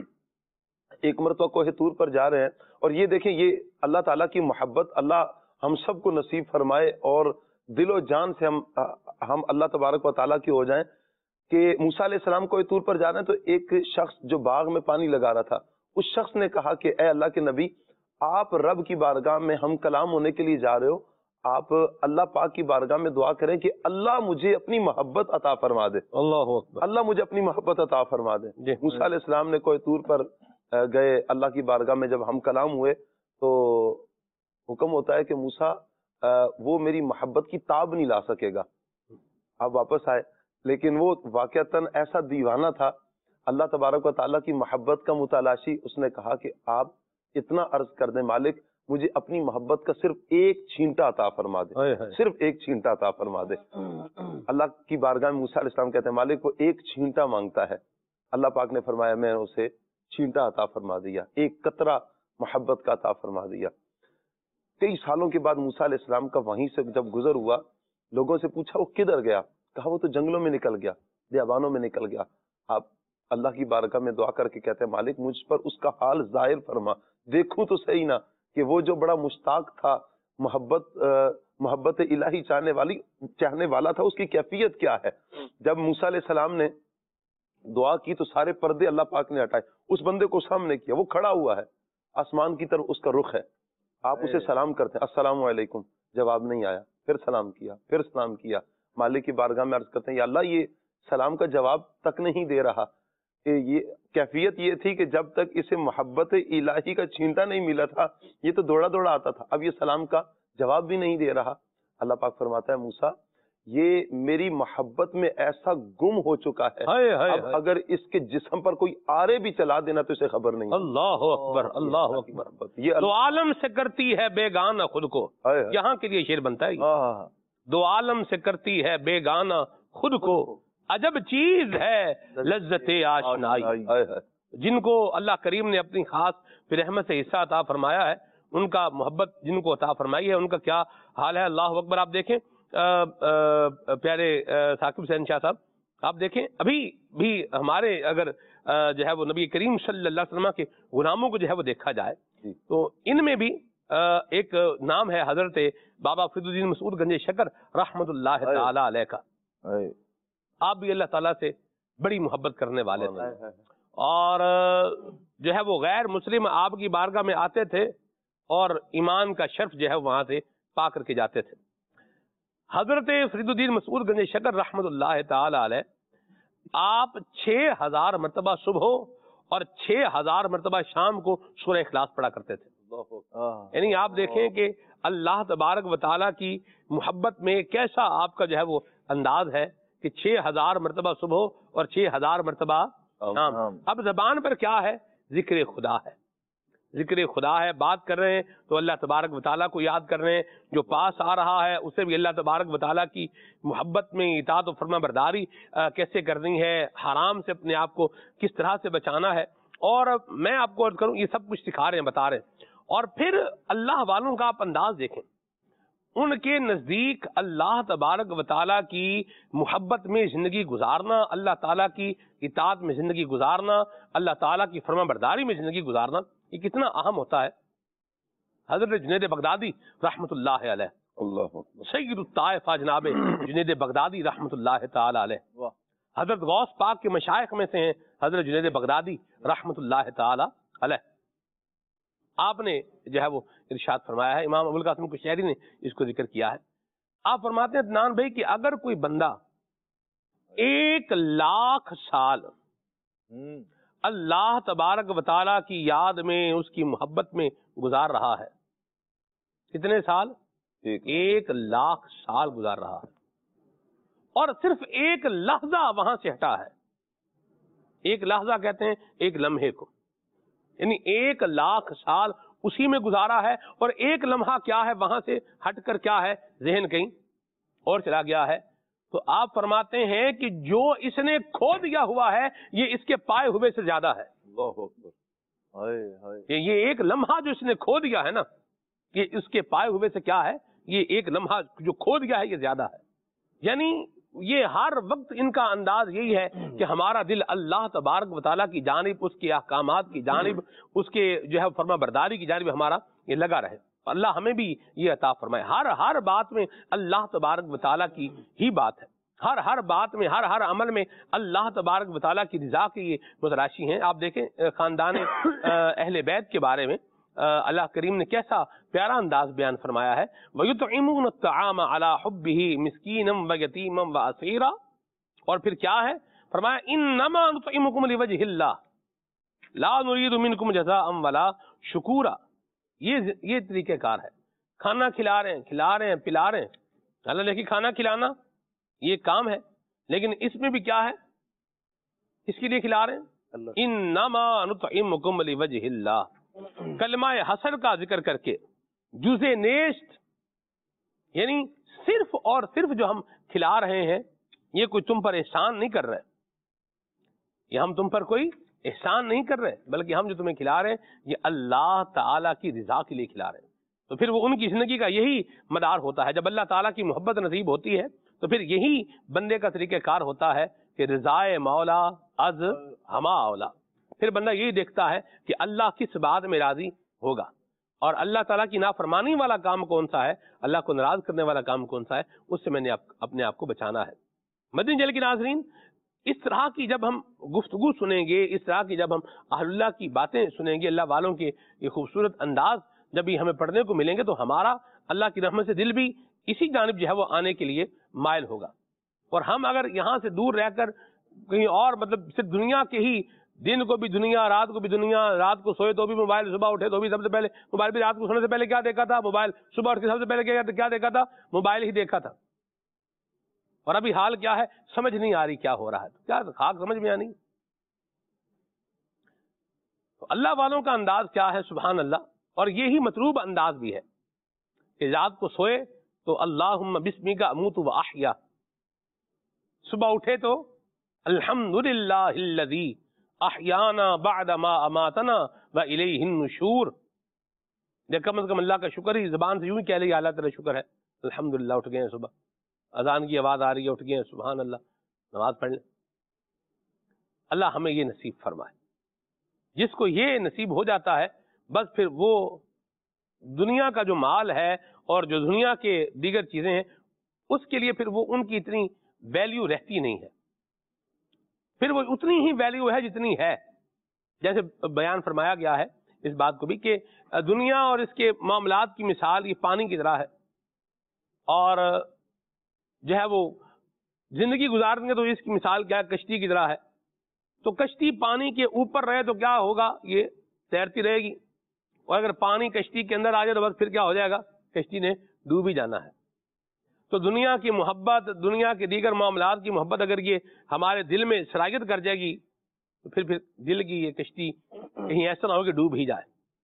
ایک مرتبہ کوہ طور پر جا رہے ہیں، اور یہ دیکھیں یہ اللہ تعالیٰ کی محبت اللہ ہم سب کو نصیب فرمائے اور دل و جان سے ہم اللہ تبارک و تعالیٰ کی ہو جائیں کہ موسیٰ علیہ السلام کوہ طور پر جا رہے ہیں تو ایک شخص جو باغ میں پانی لگا رہا تھا، اس شخص نے کہا کہ اے اللہ کے نبی، آپ رب کی بارگاہ میں ہم کلام ہونے کے لیے جا رہے ہو، آپ اللہ پاک کی بارگاہ میں دعا کریں کہ اللہ مجھے اپنی محبت عطا فرما دے، اللہ اکبر، اللہ مجھے اپنی محبت عطا فرما دے۔ موسیٰ علیہ السلام نے کوہ طور پر گئے، اللہ کی بارگاہ میں جب ہم کلام ہوئے تو حکم ہوتا ہے کہ موسیٰ وہ میری محبت کی تاب نہیں لا سکے گا، آپ واپس آئے، لیکن وہ واقعتاً ایسا دیوانہ تھا اللہ تبارک و تعالیٰ کی محبت کا متلاشی، اس نے کہا کہ آپ اتنا عرض کر دیں مالک مجھے اپنی محبت کا صرف ایک چھینٹا عطا فرما دے، صرف ایک چھینٹا عطا فرما دے۔ اللہ کی بارگاہ میں موسیٰ علیہ السلام کہتے ہیں مالک وہ ایک چھینٹا مانگتا ہے، اللہ پاک نے فرمایا میں نے اسے چھینٹا عطا فرما دیا، ایک قطرہ محبت کا عطا فرما دیا۔ کئی سالوں کے بعد موسیٰ علیہ السلام کا وہیں سے جب گزر ہوا، لوگوں سے پوچھا وہ کدھر گیا؟ کہا وہ تو جنگلوں میں نکل گیا، بیابانوں میں نکل گیا۔ آپ اللہ کی بارگاہ میں دعا کر کے کہتے ہیں مالک مجھ پر اس کا حال ظاہر فرما، دیکھوں تو صحیح نا کہ وہ جو بڑا مشتاق تھا، محبت الہی چاہنے والا تھا، اس کی کیفیت کیا ہے۔ جب موسیٰ علیہ السلام نے دعا کی تو سارے پردے اللہ پاک نے ہٹائے، اس بندے کو سامنے کیا، وہ کھڑا ہوا ہے، آسمان کی طرف اس کا رخ ہے، آپ اسے سلام کرتے ہیں السلام علیکم، جواب نہیں آیا، پھر سلام کیا، پھر سلام کیا، مالک کی بارگاہ میں عرض کرتے ہیں یا اللہ یہ سلام کا جواب تک نہیں دے رہا، یہ کیفیت یہ تھی کہ جب تک اسے محبت الہی کا چھینٹا نہیں ملا تھا یہ تو دوڑا دوڑا آتا تھا، اب یہ سلام کا جواب بھی نہیں دے رہا۔ اللہ پاک فرماتا ہے موسیٰ یہ میری محبت میں ایسا گم ہو چکا ہے، اب اگر اس کے جسم پر کوئی آرے بھی چلا دینا تو اسے خبر نہیں۔ اللہ اکبر، اللہ اکبر۔ دو عالم سے کرتی ہے بیگانہ خود کو، یہاں کے لیے شعر بنتا ہے، دو عالم سے کرتی ہے بیگانہ خود کو، عجب چیز ہے لذت آشنائی۔ جن کو اللہ کریم نے اپنی خاص رحمت سے حصہ عطا فرمایا ہے، ان کا محبت جن کو عطا فرمائی ہے ان کا کیا حال ہے۔ اللہ اکبر۔ آپ دیکھیں پیارے ثاقب حسین شاہ صاحب، آپ دیکھیں ابھی بھی ہمارے اگر جو ہے وہ نبی کریم صلی اللہ علیہ وسلم کے غلاموں کو جو ہے وہ دیکھا جائے تو ان میں بھی ایک نام ہے حضرت بابا فرید الدین مسعود گنج شکر رحمت اللہ تعالی علیہ کا۔ آپ بھی اللہ تعالیٰ سے بڑی محبت کرنے والے تھے اور جو ہے وہ غیر مسلم آپ کی بارگاہ میں آتے تھے اور ایمان کا شرف جو ہے وہاں سے پا کر کے جاتے تھے۔ حضرت فرید الدین مسعود گنج شکر رحمت اللہ تعالی علیہ آپ 6000 مرتبہ صبح اور 6000 مرتبہ شام کو سورہ اخلاص پڑھا کرتے تھے۔ یعنی آپ دیکھیں کہ اللہ تبارک و تعالیٰ کی محبت میں کیسا آپ کا جو ہے وہ انداز ہے کہ 6000 مرتبہ صبح اور 6000 مرتبہ شام۔ اب زبان پر کیا ہے؟ ذکر خدا ہے، ذکر خدا ہے، بات کر رہے ہیں تو اللہ تبارک و تعالیٰ کو یاد کر رہے ہیں، جو پاس آ رہا ہے اسے بھی اللہ تبارک و تعالیٰ کی محبت میں اطاعت و فرما برداری کیسے کرنی ہے، حرام سے اپنے آپ کو کس طرح سے بچانا ہے۔ اور میں آپ کو عرض کروں یہ سب کچھ سکھا رہے ہیں، بتا رہے ہیں۔ اور پھر اللہ والوں کا آپ انداز دیکھیں، ان کے نزدیک اللہ تبارک و تعالیٰ کی محبت میں زندگی گزارنا، اللہ تعالیٰ کی اطاعت میں زندگی گزارنا، اللہ تعالیٰ کی فرما برداری میں زندگی گزارنا یہ کتنا اہم ہوتا ہے۔ حضرت جنید بغدادی رحمت اللہ علیہ، سید الطائفہ جناب جنید بغدادی رحمت اللہ تعالی علیہ، حضرت غوث پاک کے مشائخ میں سے ہیں حضرت جنید بغدادی رحمت اللہ تعالی علیہ۔ آپ نے جو ہے وہ ارشاد فرمایا ہے، امام ابوالقاسم قشیری نے اس کو ذکر کیا ہے۔ آپ فرماتے ہیں عدنان بھائی کہ اگر کوئی بندہ 1,00,000 سال اللہ تبارک و تعالیٰ کی یاد میں اس کی محبت میں گزار رہا ہے، کتنے سال؟ 1,00,000 سال گزار رہا ہے، اور صرف ایک لحظہ وہاں سے ہٹا ہے۔ ایک لحظہ کہتے ہیں ایک لمحے کو، یعنی 1,00,000 سال اسی میں گزارا ہے، اور ایک لمحہ کیا ہے وہاں سے ہٹ کر کیا ہے ذہن کہیں اور چلا گیا ہے۔ تو آپ فرماتے ہیں کہ جو اس نے کھو دیا ہوا ہے یہ اس کے پائے ہوئے سے زیادہ ہے۔ یہ ایک لمحہ جو اس نے کھو دیا ہے نا، یہ اس کے پائے ہوئے سے کیا ہے، یہ ایک لمحہ جو کھو دیا ہے یہ زیادہ ہے۔ یعنی یہ ہر وقت ان کا انداز یہی ہے کہ ہمارا دل اللہ تبارک و تعالیٰ کی جانب، اس کے احکامات کی جانب، اس کے جو ہے فرما برداری کی جانب ہمارا یہ لگا رہے۔ اللہ ہمیں بھی یہ عطا فرمائے۔ ہر بات میں اللہ تبارک و تعالیٰ کی ہی بات ہے، ہر بات میں، ہر عمل میں اللہ تبارک و تعالیٰ کی رضا کے یہ متلاشی ہیں۔ آپ دیکھیں خاندان اہل بیت کے بارے میں اللہ کریم نے کیسا پیارا انداز بیان فرمایا ہے، وَيُطْعِمُونَ الطَّعَامَ عَلَى حُبِّهِ مِسْكِينًا وَيَتِيمًا وَأَسِيرًا، اور پھر کیا ہے فرمایا اِنَّمَا نُطْعِمُكُمْ لِوَجْهِ اللَّهِ لَا نُرِيدُ مِنْكُمْ جَزَاءً وَلَا شُكُورًا۔ یہ طریقہ کار ہے، کھانا کھلا رہے ہیں پلا رہے ہیں، اللہ دیکھیے کھانا کھلانا یہ کام ہے، لیکن اس میں بھی کیا ہے، اس کے لیے کھلا رہے ہیں، اِنَّمَا نُطْعِمُكُمْ لِوَجْهِ اللَّهِ، کلمہ حسر کا ذکر کر کے جز نیست، یعنی صرف اور صرف جو ہم کھلا رہے ہیں یہ کوئی تم پر احسان نہیں کر رہے، یہ ہم تم پر کوئی احسان نہیں کر رہے، بلکہ ہم جو تمہیں کھلا رہے ہیں یہ اللہ تعالیٰ کی رضا کے لیے کھلا رہے ہیں۔ تو پھر وہ ان کی زندگی کا یہی مدار ہوتا ہے، جب اللہ تعالیٰ کی محبت نصیب ہوتی ہے تو پھر یہی بندے کا طریقہ کار ہوتا ہے کہ رضائے مولا از ہما اولا۔ پھر بندہ یہی دیکھتا ہے کہ اللہ کس بات میں راضی ہوگا، اور اللہ تعالیٰ کی نافرمانی والا کام کون سا ہے، اللہ کو ناراض کرنے والا کام کون سا ہے، اس سے میں نے اپنے آپ کو بچانا ہے۔ مدنی چینل کے ناظرین، اس طرح کی جب ہم گفتگو سنیں گے، اس طرح کی جب ہم اہل اللہ کی باتیں سنیں گے، اللہ والوں کے یہ خوبصورت انداز جب یہ ہمیں پڑھنے کو ملیں گے تو ہمارا اللہ کی رحمت سے دل بھی اسی جانب جو ہے وہ آنے کے لیے مائل ہوگا۔ اور ہم اگر یہاں سے دور رہ کر کہیں اور مطلب صرف دنیا کے ہی، دن کو بھی دنیا، رات کو بھی دنیا، رات کو سوئے تو بھی موبائل، صبح اٹھے تو بھی سب سے پہلے موبائل، بھی رات کو سونے سے پہلے کیا دیکھا تھا موبائل، صبح اٹھ کے سب سے پہلے کیا دیکھا تھا موبائل ہی دیکھا تھا، اور ابھی حال کیا ہے سمجھ نہیں آ رہی کیا ہو رہا ہے، کیا خاک سمجھ میں آنی۔ تو اللہ والوں کا انداز کیا ہے، سبحان اللہ، اور یہی مطلوب انداز بھی ہے کہ رات کو سوئے تو اللہم بسمک اموت و احیا، صبح اٹھے تو الحمدللہ الذی احیانا بعد ما اماتنا و الیہ النشور، کم از کم اللہ کا شکر ہی زبان سے یوں ہی کہہ لیں اللہ تعالی شکر ہے، الحمدللہ اٹھ گئے ہیں، صبح اذان کی آواز آ رہی ہے، اٹھ گئے ہیں، سبحان اللہ، نماز پڑھ لیں۔ اللہ ہمیں یہ نصیب فرمائے۔ جس کو یہ نصیب ہو جاتا ہے بس پھر وہ دنیا کا جو مال ہے اور جو دنیا کے دیگر چیزیں ہیں اس کے لیے پھر وہ ان کی اتنی ویلیو رہتی نہیں ہے، پھر وہ اتنی ہی ویلیو ہے جتنی ہے۔ جیسے بیان فرمایا گیا ہے اس بات کو بھی کہ دنیا اور اس کے معاملات کی مثال یہ پانی کی طرح ہے، اور جو ہے وہ زندگی گزاریں گے تو اس کی مثال کیا ہے، کشتی کی طرح ہے۔ تو کشتی پانی کے اوپر رہے تو کیا ہوگا، یہ تیرتی رہے گی، اور اگر پانی کشتی کے اندر آ جائے تو بس پھر کیا ہو جائے گا، کشتی نے ڈوب ہی جانا ہے۔ تو دنیا کی محبت، دنیا کے دیگر معاملات کی محبت اگر یہ ہمارے دل میں سرایت کر جائے گی تو پھر دل کی یہ کشتی کہیں ایسا نہ ہو کہ ڈوب ہی جائے۔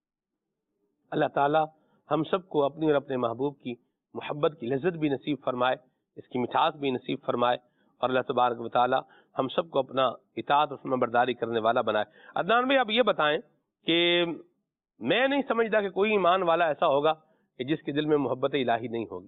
اللہ تعالی ہم سب کو اپنی اور اپنے محبوب کی محبت کی لذت بھی نصیب فرمائے، اس کی مٹھاس بھی نصیب فرمائے، اور اللہ تبارک و تعالی ہم سب کو اپنا اطاعت اور فرمان برداری کرنے والا بنائے۔ عدنان بھائی، آپ یہ بتائیں کہ میں نہیں سمجھتا کہ کوئی ایمان والا ایسا ہوگا کہ جس کے دل میں محبت الہی نہیں ہوگی،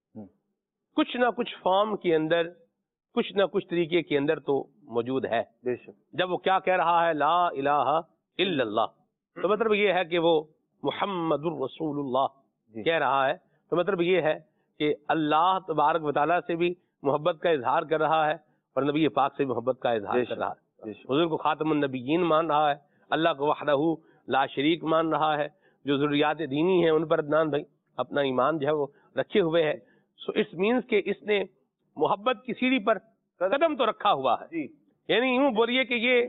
کچھ نہ کچھ فارم کے اندر، کچھ نہ کچھ طریقے کے اندر تو موجود ہے۔ بے شک۔ جب وہ کیا کہہ رہا ہے، لا الہ الا اللہ، تو مطلب یہ ہے کہ وہ محمد الرسول اللہ کہہ رہا ہے، تو مطلب یہ ہے کہ اللہ تبارک و تعالیٰ سے بھی محبت کا اظہار کر رہا ہے اور نبی پاک سے بھی محبت کا اظہار کر رہا ہے، حضور کو خاتم النبیین مان رہا ہے، اللہ کو وحدہ لا شریک مان رہا ہے، جو ضروریات دینی ہیں ان پر عدنان بھائی اپنا ایمان جو ہے وہ رکھے ہوئے ہے۔ سو اس مینس کہ اس نے محبت کی سیڑھی پر قدم تو رکھا ہوا ہے، یعنی یوں بولیے کہ یہ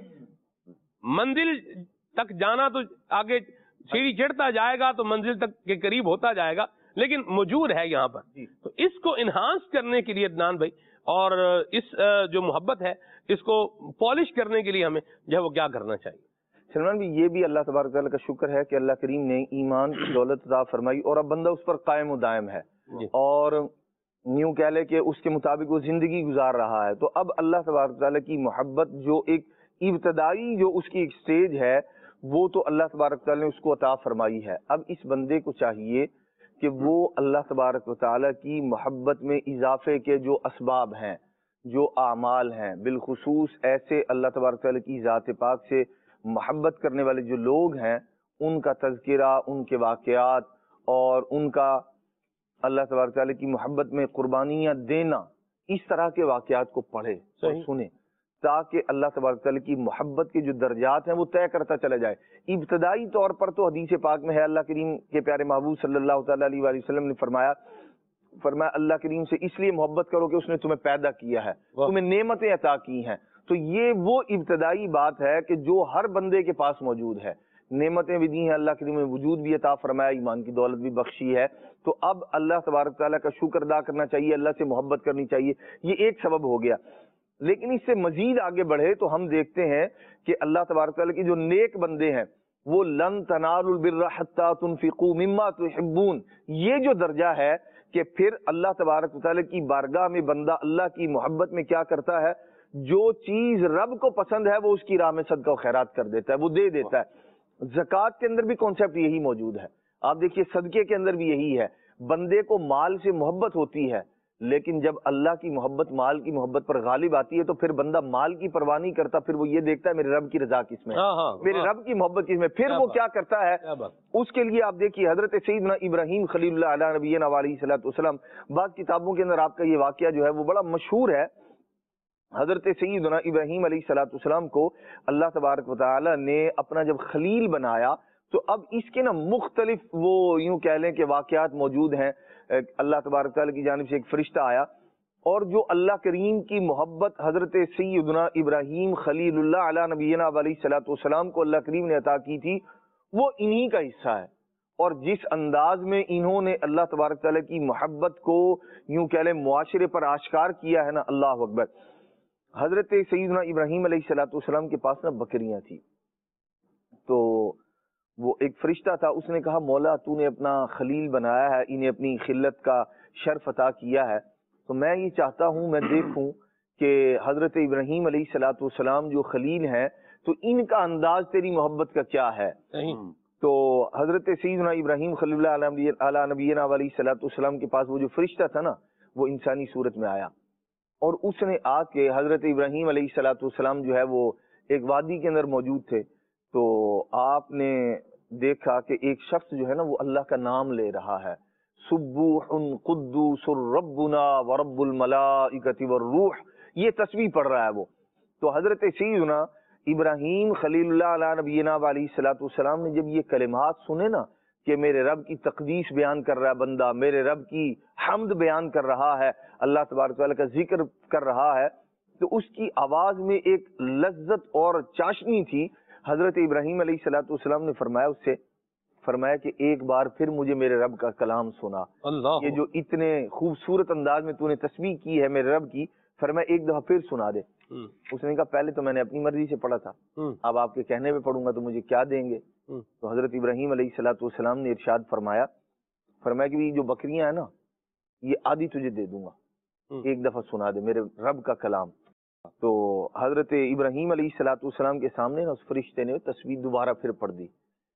منزل تک جانا تو آگے سیڑھی چڑھتا جائے گا تو منزل تک کے قریب ہوتا جائے گا، لیکن موجود ہے یہاں پر۔ تو اس کو انہانس کرنے کے لیے عدنان بھائی، اور اس جو محبت ہے اس کو پالش کرنے کے لیے ہمیں جو ہے وہ کیا کرنا چاہیے؟ سلمان بھی یہ بھی اللہ تبارک تعالیٰ کا شکر ہے کہ اللہ کریم نے ایمان کی دولت عطا فرمائی اور اب بندہ اس پر قائم و دائم ہے، اور نیوں کہہ لے کہ اس کے مطابق وہ زندگی گزار رہا ہے۔ تو اب اللہ تبارک تعالیٰ کی محبت جو ایک ابتدائی جو اس کی ایک سٹیج ہے وہ تو اللہ تبارک تعالیٰ نے اس کو عطا فرمائی ہے۔ اب اس بندے کو چاہیے کہ وہ اللہ تبارک و تعالیٰ کی محبت میں اضافے کے جو اسباب ہیں، جو اعمال ہیں، بالخصوص ایسے اللہ تبارک تعالیٰ کی ذات پاک سے محبت کرنے والے جو لوگ ہیں ان کا تذکرہ، ان کے واقعات اور ان کا اللہ تبارک تعالیٰ کی محبت میں قربانیاں دینا، اس طرح کے واقعات کو پڑھے اور سنیں، تاکہ اللہ تبارک تعالیٰ کی محبت کے جو درجات ہیں وہ طے کرتا چلا جائے۔ ابتدائی طور پر تو حدیث پاک میں ہے، اللہ کریم کے پیارے محبوب صلی اللہ تعالیٰ علیہ وآلہ وسلم نے فرمایا اللہ کریم سے اس لیے محبت کرو کہ اس نے تمہیں پیدا کیا ہے، تمہیں نعمتیں عطا کی ہیں۔ تو یہ وہ ابتدائی بات ہے کہ جو ہر بندے کے پاس موجود ہے، نعمتیں بھی دی ہیں، اللہ کریم نے وجود بھی عطا فرمایا، ایمان کی دولت بھی بخشی ہے۔ تو اب اللہ تبارک تعالیٰ کا شکر ادا کرنا چاہیے، اللہ سے محبت کرنی چاہیے، یہ ایک سبب ہو گیا۔ لیکن اس سے مزید آگے بڑھے تو ہم دیکھتے ہیں کہ اللہ تبارک تعالیٰ کی جو نیک بندے ہیں وہ لن تنالوا البر حتی تنفقوا مما تحبون، یہ جو درجہ ہے کہ پھر اللہ تبارک تعالیٰ کی بارگاہ میں بندہ اللہ کی محبت میں کیا کرتا ہے، جو چیز رب کو پسند ہے وہ اس کی راہ میں صدقہ و خیرات کر دیتا ہے، وہ دے دیتا ہے۔ زکوٰۃ کے اندر بھی کانسیپٹ یہی موجود ہے، آپ دیکھیے صدقے کے اندر بھی یہی ہے، بندے کو مال سے محبت ہوتی ہے، لیکن جب اللہ کی محبت مال کی محبت پر غالب آتی ہے تو پھر بندہ مال کی پرواہ نہیں کرتا، پھر وہ یہ دیکھتا ہے میرے رب کی رضا کس میں ہے، میرے رب کی محبت کس میں، پھر وہ کیا کرتا ہے اس کے لیے۔ آپ دیکھیے حضرت سیدنا ابراہیم خلیل اللہ علیہ نبینا علیہ الصلوۃ والسلام، بعض کتابوں کے اندر آپ کا یہ واقعہ جو ہے وہ بڑا مشہور ہے۔ حضرت سیدنا ابراہیم علیہ الصلوۃ والسلام کو اللہ تبارک و تعالی نے اپنا جب خلیل بنایا تو اب اس کے نا مختلف وہ یوں کہہ لیں کہ واقعات موجود ہیں۔ اللہ تبارک تعالیٰ کی جانب سے ایک فرشتہ آیا اور جو اللہ کریم کی محبت حضرت سیدنا ابراہیم خلیل اللہ علیہ نبینا علیہ الصلوۃ والسلام کو اللہ کریم نے عطا کی تھی، وہ انہی کا حصہ ہے۔ اور جس انداز میں انہوں نے اللہ تبارک تعالیٰ کی محبت کو یوں کہہ لیں معاشرے پر آشکار کیا ہے نا، اللہ اکبر۔ حضرت سیدنا ابراہیم علیہ الصلوۃ والسلام کے پاس نا بکریاں تھی، تو وہ ایک فرشتہ تھا، اس نے کہا مولا تو نے اپنا خلیل بنایا ہے، انہیں اپنی خلت کا شرف عطا کیا ہے، تو میں یہ چاہتا ہوں میں دیکھوں کہ حضرت ابراہیم علیہ الصلوۃ والسلام جو خلیل ہیں تو ان کا انداز تیری محبت کا کیا ہے۔ تو حضرت سیدنا ابراہیم خلیل اللہ علی نبینا علیہ الصلوۃ والسلام کے پاس وہ جو فرشتہ تھا نا وہ انسانی صورت میں آیا، اور اس نے آ کے حضرت ابراہیم علیہ الصلوۃ والسلام جو ہے وہ ایک وادی کے اندر موجود تھے، تو آپ نے دیکھا کہ ایک شخص جو ہے نا وہ اللہ کا نام لے رہا ہے، سبوح قدوس ربنا ورب الملائکۃ والروح، یہ تسبیح پڑھ رہا ہے وہ۔ تو حضرت سیدنا ابراہیم خلیل اللہ علیہ نبینا علیہ الصلوۃ والسلام نے جب یہ کلمات سنے نا کہ میرے رب کی تقدیس بیان کر رہا ہے بندہ، میرے رب کی حمد بیان کر رہا ہے، اللہ تبارک تعالیٰ کا ذکر کر رہا ہے، تو اس کی آواز میں ایک لذت اور چاشنی تھی۔ حضرت ابراہیم علیہ الصلوۃ والسلام نے فرمایا اس سے، فرمایا کہ ایک بار پھر مجھے میرے رب کا کلام سنا، یہ جو اتنے خوبصورت انداز میں تو نے تسبیح کی ہے میرے رب کی، فرمایا ایک دفعہ پھر سنا دے۔ اس نے کہا پہلے تو میں نے اپنی مرضی سے پڑھا تھا، اب آپ کے کہنے پہ پڑھوں گا تو مجھے کیا دیں گے؟ تو حضرت ابراہیم علیہ الصلوۃ والسلام نے ارشاد فرمایا کہ یہ جو بکریاں ہیں نا یہ آدھی تجھے دے دوں گا، ایک دفعہ سنا دے میرے رب کا کلام۔ تو حضرت ابراہیم علیہ الصلوۃ والسلام کے سامنے نا اس فرشتے نے تسبیح دوبارہ پھر پڑھ دی،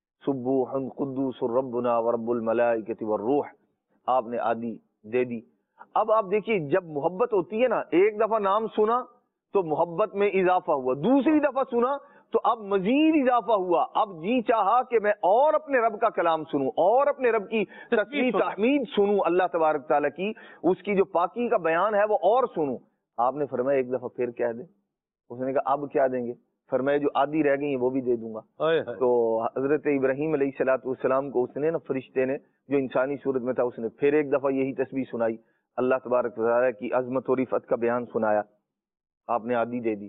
سبوح قدوس ربنا ورب الملائکۃ والروح، آپ نے آدھی دے دی۔ اب آپ دیکھیے جب محبت ہوتی ہے نا، ایک دفعہ نام سنا تو محبت میں اضافہ ہوا، دوسری دفعہ سنا تو اب مزید اضافہ ہوا، اب جی چاہا کہ میں اور اپنے رب کا کلام سنوں اور اپنے رب کی تسبیح تحمید سنوں، اللہ تبارک تعالیٰ کی اس کی جو پاکی کا بیان ہے وہ اور سنوں۔ آپ نے فرمایا ایک دفعہ پھر کہہ دے۔ اس نے کہا اب کیا دیں گے؟ فرمایا جو آدھی رہ گئی ہیں وہ بھی دے دوں گا۔ تو حضرت ابراہیم علیہ الصلوۃ والسلام کو اس نے نا فرشتے نے جو انسانی صورت میں تھا اس نے پھر ایک دفعہ یہی تسبیح سنائی، اللہ تبارک تعالیٰ کی عظمت و رفعت کا بیان سنایا، آپ نے آدھی دے دی۔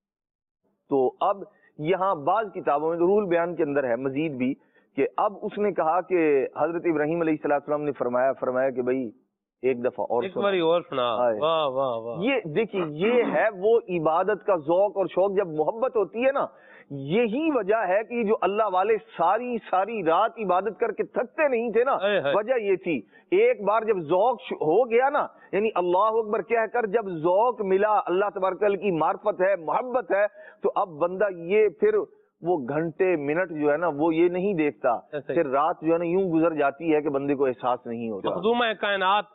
تو اب یہاں بعض کتابوں میں رول بیان کے اندر ہے مزید بھی کہ اب اس نے کہا کہ حضرت ابراہیم علیہ السلام نے فرمایا کہ بھائی ایک دفعہ اور سنا۔ واہ واہ واہ، یہ دیکھیے یہ ہے وہ عبادت کا ذوق اور شوق، جب محبت ہوتی ہے نا، یہی وجہ ہے کہ جو اللہ والے ساری رات عبادت کر کے تھکتے نہیں تھے نا، وجہ یہ تھی ایک بار جب ذوق ہو گیا نا، یعنی اللہ اکبر کہہ کر جب ذوق ملا، اللہ تبارک تعالیٰ کی معرفت ہے، محبت ہے، تو اب بندہ یہ پھر وہ گھنٹے منٹ جو ہے نا وہ یہ نہیں دیکھتا، پھر رات جو ہے نا یوں گزر جاتی ہے کہ بندے کو احساس نہیں ہوتا۔ مخدوم کائنات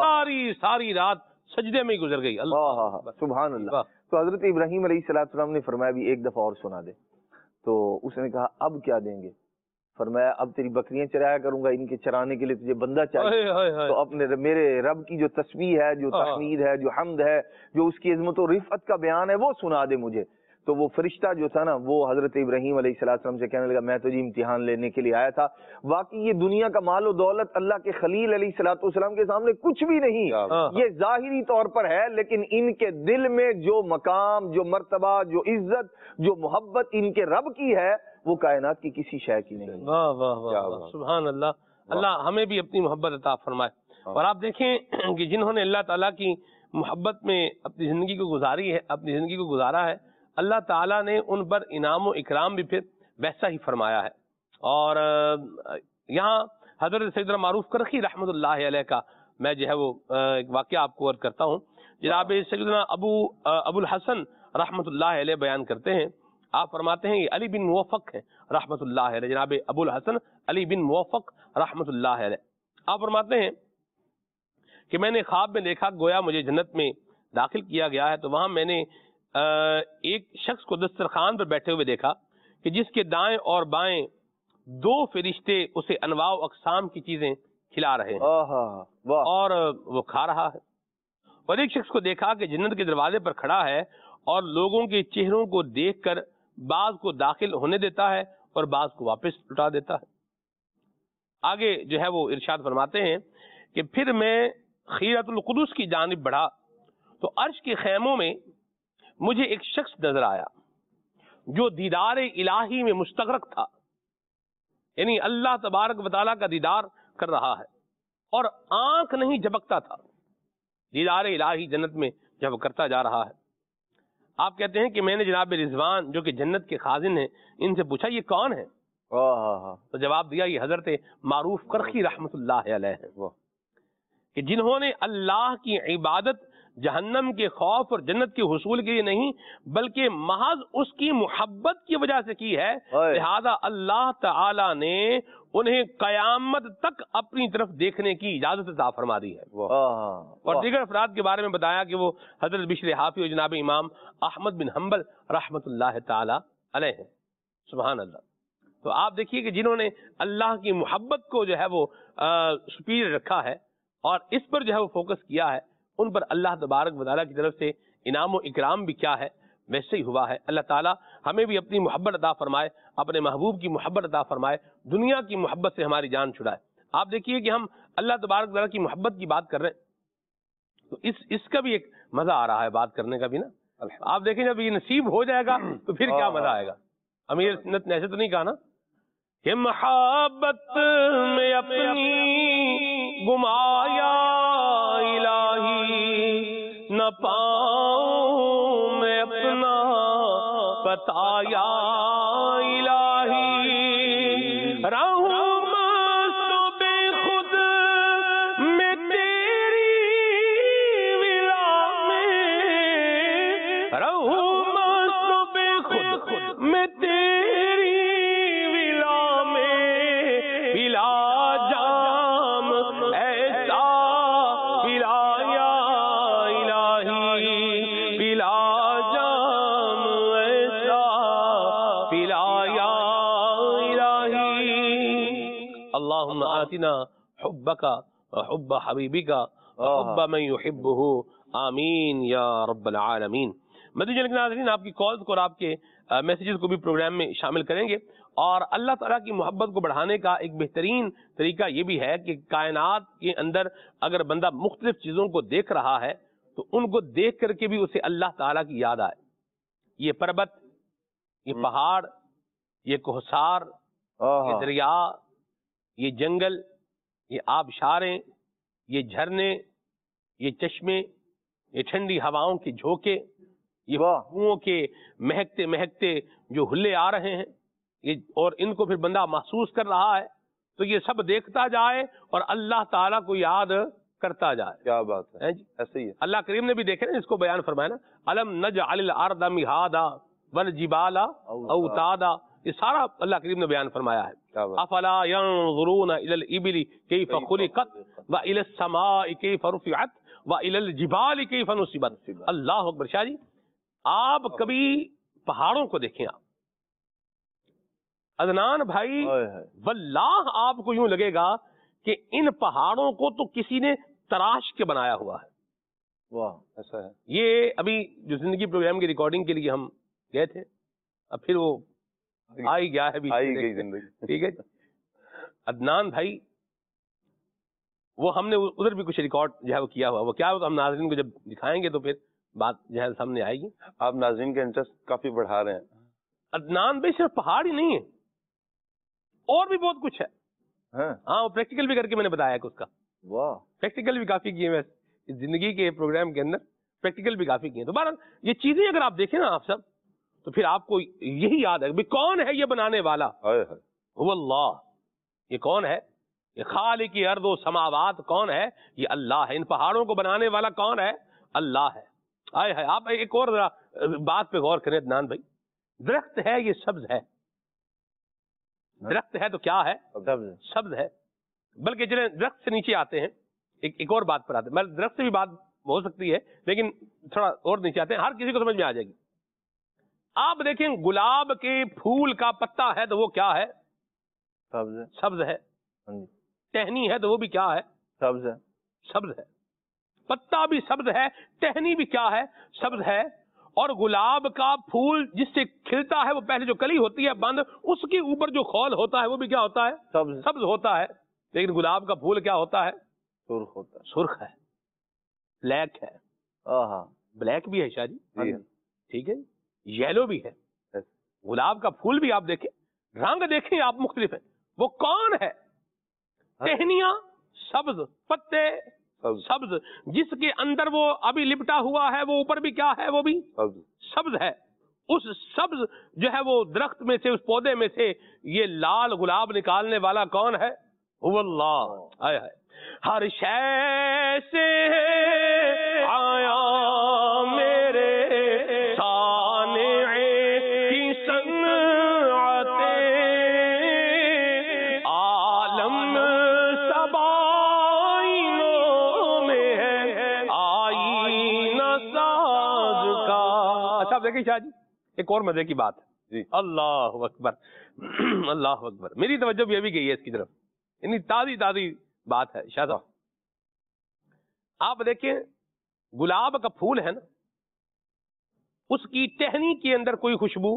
ساری رات سجدے میں ہی گزر گئی۔ سبحان اللہ۔ تو حضرت ابراہیم علیہ السلام نے فرمایا بھی ایک دفعہ اور سنا دے۔ تو اس نے کہا اب کیا دیں گے؟ فرمایا اب تیری بکریاں چرایا کروں گا، ان کے چرانے کے لیے تجھے بندہ چاہیے، تو اپنے میرے رب کی جو تسبیح ہے، جو تحمید ہے، جو حمد ہے، جو اس کی عظمت و رفعت کا بیان ہے وہ سنا دے مجھے۔ تو وہ فرشتہ جو تھا نا وہ حضرت ابراہیم علیہ السلام سے کہنے لگا میں تو جی امتحان لینے کے لیے آیا تھا، واقعی یہ دنیا کا مال و دولت اللہ کے خلیل علیہ السلام کے سامنے کچھ بھی نہیں، یہ ظاہری طور پر ہے، لیکن ان کے دل میں جو مقام، جو مرتبہ، جو عزت، جو محبت ان کے رب کی ہے وہ کائنات کی کسی شے کی نہیں۔ واہ واہ واہ، سبحان اللہ۔ اللہ ہمیں بھی اپنی محبت عطا فرمائے۔ اور آپ دیکھیں کہ جنہوں نے اللہ تعالیٰ کی محبت میں اپنی زندگی کو گزارا ہے، اللہ تعالیٰ نے ان پر انعام و اکرام بھی پھر ویسا ہی فرمایا ہے۔ اور یہاں حضرت سیدنا معروف کرخی رحمۃ اللہ علیہ کا میں جو ہے وہ ایک واقعہ آپ کو عرض کرتا ہوں۔ جناب سیدنا ابو الحسن رحمۃ اللہ علیہ بیان کرتے ہیں. آپ فرماتے ہیں یہ علی بن موفق ہیں رحمۃ اللہ علیہ، جناب ابو الحسن علی بن موفق رحمۃ اللہ علیہ. آپ فرماتے ہیں کہ میں نے خواب میں دیکھا گویا مجھے جنت میں داخل کیا گیا ہے، تو وہاں میں نے ایک شخص کو دسترخوان پر بیٹھے ہوئے دیکھا کہ جس کے دائیں اور بائیں 2 فرشتے اسے انواع و اقسام کی چیزیں کھلا رہے ہیں اور وہ کھا رہا ہے. اور ایک شخص کو دیکھا کہ جنت کے دروازے پر کھڑا ہے اور لوگوں کے چہروں کو دیکھ کر بعض کو داخل ہونے دیتا ہے اور بعض کو واپس لٹا دیتا ہے. آگے جو ہے وہ ارشاد فرماتے ہیں کہ پھر میں خیرۃ القدس کی جانب بڑھا تو عرش کے خیموں میں مجھے ایک شخص نظر آیا جو دیدار الہی میں مستغرق تھا، یعنی اللہ تبارک و تعالیٰ کا دیدار کر رہا ہے اور آنکھ نہیں جھپکتا تھا، دیدار الہی جنت میں جب کرتا جا رہا ہے. آپ کہتے ہیں کہ میں نے جناب رضوان جو کہ جنت کے خازن ہیں ان سے پوچھا یہ کون ہے؟ تو جواب دیا یہ حضرت معروف کرخی رحمت اللہ علیہ ہیں کہ جنہوں نے اللہ کی عبادت جہنم کے خوف اور جنت کے حصول کے لیے نہیں بلکہ محض اس کی محبت کی وجہ سے کی ہے، لہذا اللہ تعالی نے انہیں قیامت تک اپنی طرف دیکھنے کی اجازت عطا فرما دی ہے. اور دیگر افراد کے بارے میں بتایا کہ وہ حضرت بشر حافی اور جناب امام احمد بن حنبل رحمت اللہ تعالی علیہ ہیں. سبحان اللہ. تو آپ دیکھیے کہ جنہوں نے اللہ کی محبت کو جو ہے وہ سپیریئر رکھا ہے اور اس پر جو ہے وہ فوکس کیا ہے، ان پر اللہ تبارک و تعالیٰ کی طرف سے انعام و اکرام بھی کیا ہے ویسے ہی ہوا ہے. اللہ تعالیٰ ہمیں بھی اپنی محبت عطا فرمائے، اپنے محبوب کی محبت عطا فرمائے، دنیا کی محبت سے ہماری جان چھڑائے. آپ دیکھیے کہ ہم اللہ تبارک و تعالیٰ کی محبت کی بات کر رہے ہیں تو اس کا بھی ایک مزہ آ رہا ہے بات کرنے کا بھی نا. آپ دیکھیں جب یہ نصیب ہو جائے گا تو پھر کیا مزہ آئے گا. امیر سنت نے ایسے تو نہیں کہا نا کہ محبت میں اپنی گمایا الہی نہ پاؤں میں اپنا بتایا الہی رہوں مست بے خود میں تیری ولا میں رہوں مست بے خود میں تیری ولا میں بلا جام ایسا پلایا الہی بلا جام ایسا پلایا الہی. اللہم آتنا حبک وحب حبیبک وحب من یحبہ آمین یا رب العالمین. مدنی چینل کے ناظرین آپ کی کالز کو اور آپ کے میسیجز کو بھی پروگرام میں شامل کریں گے. اور اللہ تعالیٰ کی محبت کو بڑھانے کا ایک بہترین طریقہ یہ بھی ہے کہ کائنات کے اندر اگر بندہ مختلف چیزوں کو دیکھ رہا ہے تو ان کو دیکھ کر کے بھی اسے اللہ تعالیٰ کی یاد آئے. یہ پربت، یہ پہاڑ، یہ کوہسار، یہ دریا، یہ جنگل، یہ آبشاریں، یہ جھرنے، یہ چشمے، یہ ٹھنڈی ہواؤں کے جھونکے، یہ کنوؤں کے مہکتے مہکتے جو ہلے آ رہے ہیں یہ، اور ان کو پھر بندہ محسوس کر رہا ہے تو یہ سب دیکھتا جائے اور اللہ تعالیٰ کو یاد کرتا جائے. کیا بات ہے جی. ایسے ہی ہے. اللہ کریم نے بھی دیکھے نا اس کو بیان فرمایا نا الم نجعل الارض مہادا والجبال اوتادا، یہ سارا اللہ کریم نے بیان فرمایا ہے. افلا ينظرون الى الابل كيف خلقت والى السماء كيف رفعت والى الجبال كيف نصبت. اللہ اکبر. شاہ جی آپ کبھی پہاڑوں کو دیکھیں. آپ عدنان بھائی واللہ آپ کو یوں لگے گا کہ ان پہاڑوں کو تو کسی نے تراش کے بنایا ہوا ہے. واہ ایسا ہے. یہ ابھی جو زندگی پروگرام کی ریکارڈنگ کے لیے ہم گئے تھے، اب پھر وہ آئی گیا ہے آئی گئی زندگی. ٹھیک ہے عدنان بھائی، وہ ہم نے ادھر بھی کچھ ریکارڈ جو ہے وہ کیا ہوا، وہ کیا ہوا ہم ناظرین کو جب دکھائیں گے تو پھر بات جو ہے سامنے آئے گی. آپ ناظرین کا انٹرسٹ کافی بڑھا رہے ہیں. عدنان بھائی صرف پہاڑ ہی نہیں ہے، اور بھی بہت کچھ ہے. ہاں وہ پریکٹیکل بھی کر کے میں نے بتایا کہ اس کا پریکٹیکل بھی کافی کیے ہیں زندگی کے پروگرام کے اندر، پریکٹیکل بھی کافی کیے. تو بہرحال یہ چیزیں اگر آپ دیکھیں نا آپ سب تو پھر آپ کو یہی یاد ہے کون ہے یہ بنانے والا؟ هو اللہ. یہ کون ہے؟ یہ خالق ارض و سماوات کون ہے؟ یہ اللہ ہے. ان پہاڑوں کو بنانے والا کون ہے؟ اللہ ہے. آئے ہے. آپ ایک اور بات پہ غور کریں عدنان بھائی، درخت ہے یہ سبز ہے، درخت ہے تو کیا ہے؟ سبز ہے۔ بلکہ چلیں درخت سے نیچے آتے ہیں، ایک اور بات پر آتے ہیں، درخت سے بھی بات ہو سکتی ہے لیکن تھوڑا اور نیچے آتے ہیں، ہر کسی کو سمجھ میں آ جائے گی۔ آپ دیکھیں گلاب کے پھول کا پتا ہے تو وہ کیا ہے؟ سبز ہے۔ ٹہنی ہے تو وہ بھی کیا ہے؟ سبز ہے۔ پتا بھی سبز ہے، ٹہنی بھی کیا ہے؟ سبز ہے۔ اور گلاب کا پھول جس سے کھلتا ہے وہ پہلے جو کلی ہوتی ہے بند، اس کے اوپر جو خول ہوتا ہے وہ بھی کیا ہوتا ہے؟ سبز ہوتا ہے۔ لیکن گلاب کا پھول کیا ہوتا ہے؟ سرخ ہوتا ہے۔ سرخ ہے، بلیک ہے۔ بلیک بھی ہے شاہ جی، ٹھیک ہے، یلو بھی ہے۔ گلاب کا پھول بھی آپ دیکھیں، رنگ دیکھیں آپ مختلف ہیں۔ وہ کون ہے؟ ٹہنیاں سبز، پتے سبز، جس کے اندر وہ ابھی لپٹا ہوا ہے وہ اوپر بھی کیا ہے؟ وہ بھی سبز ہے۔ اس سبز جو ہے وہ درخت میں سے، اس پودے میں سے یہ لال گلاب نکالنے والا کون ہے؟ هو اللہ۔ آیا ہے ہر شے سے آیا میرے صانع کی صنعت، عالم سب آئینوں میں ہے آئینہ ساز کا۔ اچھا آپ دیکھیں شاہ جی، ایک اور مزے کی بات ہے۔ اللہ اکبر، اللہ اکبر، میری توجہ بھی ابھی گئی ہے اس کی طرف، اتنی تازی بات ہے شاہ صاحب۔ آپ دیکھیں گلاب کا پھول ہے نا، اس کی ٹہنی کے اندر کوئی خوشبو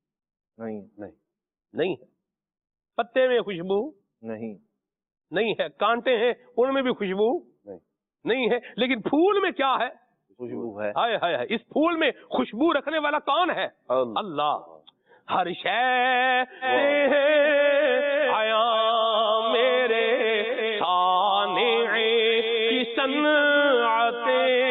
نہیں ہے، پتے میں خوشبو نہیں ہے، کانٹے ہیں ان میں بھی خوشبو نہیں ہے، لیکن پھول میں کیا ہے؟ خوشبو ہے۔ ہائے ہائے ہائے، اس پھول میں خوشبو رکھنے والا کون ہے؟ اللہ۔ ہر شے سے آیا میرے صانع کی صنعت،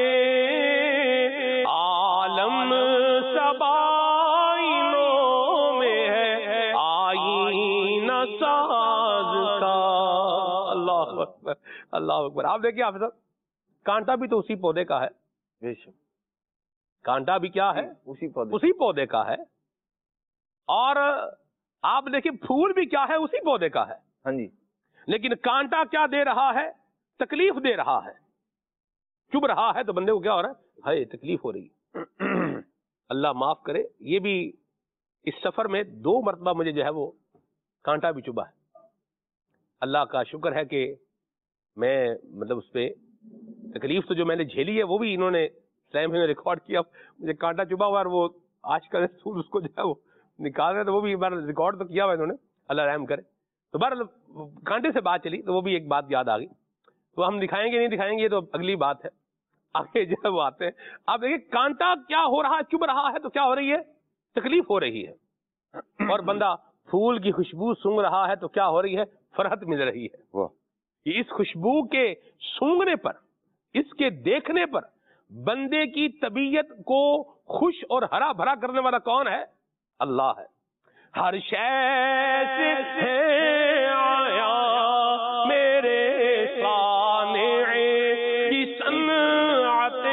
عالم سب آئینوں میں ہے آئینہ ساز کا۔ اللہ اکبر، اللہ اکبر۔ آپ دیکھیے حافظ صاحب، کانٹا بھی تو اسی پودے کا ہے، کانٹا بھی کیا ہے؟ اسی پودے کا ہے۔ اور آپ دیکھیں پھول بھی کیا ہے؟ اسی پودے کا ہے۔ ہاں جی، لیکن کانٹا کیا دے رہا ہے؟ تکلیف دے رہا ہے، چبھ رہا ہے تو بندے کو کیا ہو رہا ہے؟ ہائے تکلیف ہو رہی ہے۔ اللہ معاف کرے، یہ بھی اس سفر میں 2 مرتبہ مجھے جو ہے وہ کانٹا بھی چبھا ہے۔ اللہ کا شکر ہے کہ میں مطلب اس پہ تکلیف تو جو میں نے جھیلی ہے وہ بھی انہوں نے ریکارڈ کیا، مجھے کانٹا چبھا ہوا، اور وہ آج کل اس کو جو ہے وہ نکال رہے، تو وہ بھی ریکارڈ تو کیا ہوا انہوں نے، اللہ رحم کرے۔ تو بہرحال کانٹے سے بات چلی تو وہ بھی ایک بات یاد آ گئی، تو ہم دکھائیں گے نہیں دکھائیں گے یہ تو اگلی بات ہے، آگے جو ہے وہ آتے ہیں۔ آپ دیکھیں کانٹا کیا ہو رہا ہے؟ چبھ رہا ہے تو کیا ہو رہی ہے؟ تکلیف ہو رہی ہے۔ اور بندہ پھول کی خوشبو سونگ رہا ہے تو کیا ہو رہی ہے؟ فرحت مل رہی ہے۔ اس خوشبو کے سونگنے پر، اس کے دیکھنے پر بندے کی طبیعت کو خوش اور ہرا بھرا کرنے والا کون ہے؟ اللہ ہے۔ ہر شے سے آیا میرے صانع کی صنعت،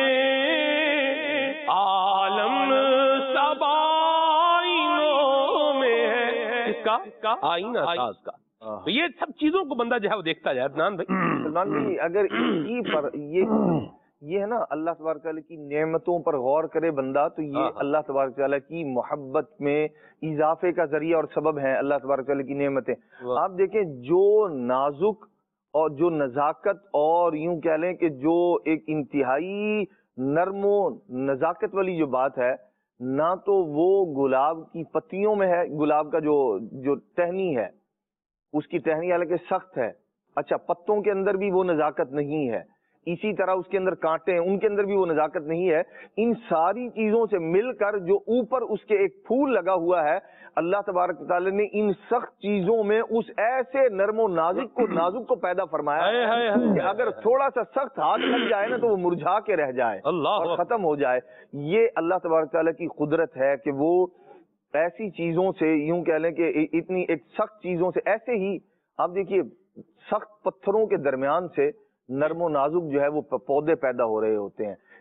عالم سب آئینوں میں ہے اس کا آئینہ ساز کا۔ تو یہ سب چیزوں کو بندہ جو ہے وہ دیکھتا جائے۔ عدنان بھائی اگر اسی پر یہ ہے نا، اللہ تبارک تعالیٰ کی نعمتوں پر غور کرے بندہ تو یہ اللہ تبارک تعالیٰ کی محبت میں اضافے کا ذریعہ اور سبب ہیں اللہ تبارک تعالیٰ کی نعمتیں۔ آپ دیکھیں جو نازک اور جو نزاکت اور یوں کہہ لیں کہ جو ایک انتہائی نرم و نزاکت والی جو بات ہے، نہ تو وہ گلاب کی پتیوں میں ہے، گلاب کا جو ٹہنی ہے اس کی ٹہنی حالانکہ سخت ہے، اچھا پتوں کے اندر بھی وہ نزاکت نہیں ہے، اسی طرح اس کے اندر کانٹے ہیں ان کے اندر بھی وہ نزاکت نہیں ہے۔ ان ساری چیزوں سے مل کر جو اوپر اس کے ایک پھول لگا ہوا ہے، اللہ تبارک تعالیٰ نے ان سخت چیزوں میں اس ایسے نرم و نازک کو پیدا فرمایا کہ اگر تھوڑا سا سخت ہاتھ لگ جائے نا تو وہ مرجھا کے رہ جائے اور ختم ہو جائے۔ یہ اللہ تبارک تعالیٰ کی قدرت ہے کہ وہ ایسی چیزوں سے یوں کہہ لیں کہ اتنی ایک سخت چیزوں سے، ایسے ہی آپ دیکھیے سخت پتھروں کے درمیان سے نرم و نازک جو ہے وہ پودے پیدا ہو رہے ہوتے ہیں۔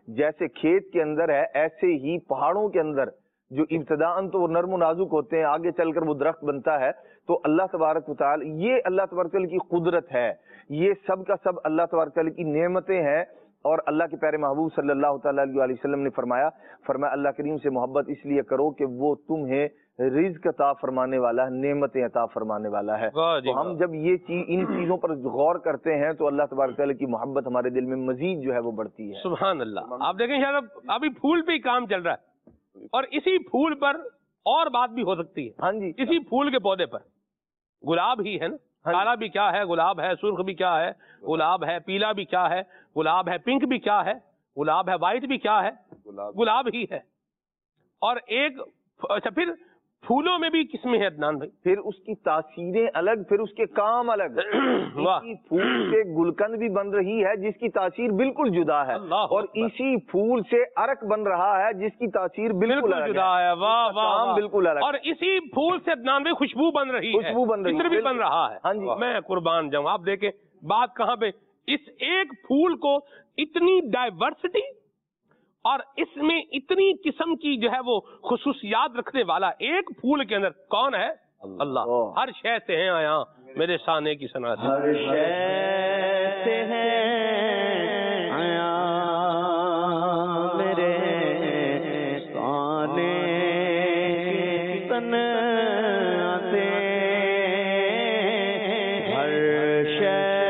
جیسے کھیت کے اندر ہے ایسے ہی پہاڑوں کے اندر جو ابتداءً تو وہ نرم و نازک ہوتے ہیں، آگے چل کر وہ درخت بنتا ہے. تو اللہ تبارک و تعالی، یہ اللہ تبارک و تعالی کی قدرت ہے، یہ سب کا سب اللہ تبارک و تعالی کی نعمتیں ہیں. اور اللہ کے پیارے محبوب صلی اللہ تعالی علیہ وسلم نے فرمایا اللہ کریم سے محبت اس لیے کرو کہ وہ تمہیں رزق عطا فرمانے والا ہے، نعمتیں عطا فرمانے والا ہے. تو ہم جب یہ ان چیزوں پر غور کرتے ہیں تو اللہ تبارک و تعالی کی محبت ہمارے دل میں مزید جو ہے وہ بڑھتی ہے. سبحان اللہ. آپ دیکھیں شاید ابھی پھول پہ ہی کام چل رہا ہے، اور اسی پھول پر اور بات بھی ہو سکتی ہے. ہاں جی، اسی پھول کے پودے پر گلاب ہی ہے نا، کالا بھی کیا ہے، گلاب ہے، سرخ بھی کیا ہے، گلاب ہے، پیلا بھی کیا ہے، گلاب ہے، پنک بھی کیا ہے، گلاب ہے، وائٹ بھی کیا ہے، گلاب ہی ہے. اور ایک اچھا، پھر پھولوں میں بھی قسمیں ہیں عدنان بھائی. پھر اس کی تاثیریں الگ، پھر اس کے کام الگ. اسی پھول سے گلقند بھی بن رہی ہے جس کی تاثیر بالکل جدا ہے، اور اسی پھول سے عرق بن رہا ہے جس کی تاثیر بالکل جدا ہے. واہ واہ، بالکل الگ. اور اسی پھول سے عدنان بھائی خوشبو بن رہی ہے، خوشبو بن رہی ہے، بھی بن رہا ہے. ہاں جی، میں قربان جاؤں. آپ دیکھیں بات کہاں پہ، اس ایک پھول کو اتنی ڈائیورسٹی اور اس میں اتنی قسم کی جو ہے وہ خصوصیات رکھنے والا ایک پھول کے اندر کون ہے؟ اللہ. ہر شے سے ہیں آیا میرے شانے کی صنعت، ہر شے سے ہیں آیا میرے شانے کی صنعت. ہر شے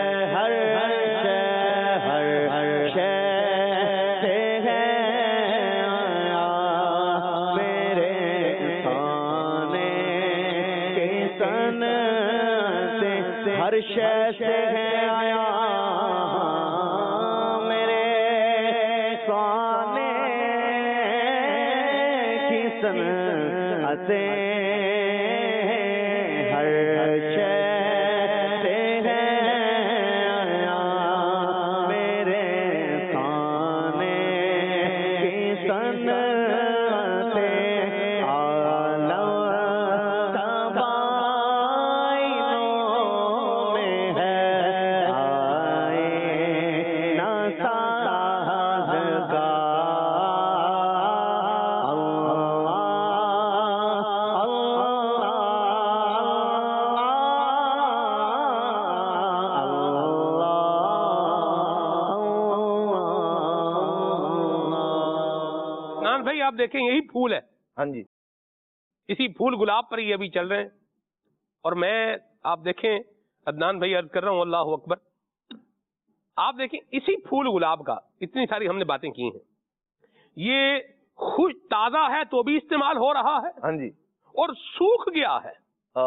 ہر شے سے ہے آیا میرے سانے کی صنعتیں. ہر شے سے ہے آیا میرے سانے کی صنعتیں. بھائی آپ دیکھیں یہی پھول ہے. ہاں جی، اسی پھول گلاب پر ہی ابھی چل رہے ہیں. اور میں آپ دیکھیں عدنان بھائی عرض کر رہا ہوں اللہ اکبر، آپ دیکھیں اسی پھول گلاب کا اتنی ساری ہم نے باتیں کی ہیں، یہ خوش تازہ ہے تو بھی استعمال ہو رہا ہے. ہاں جی، اور سوکھ گیا ہے.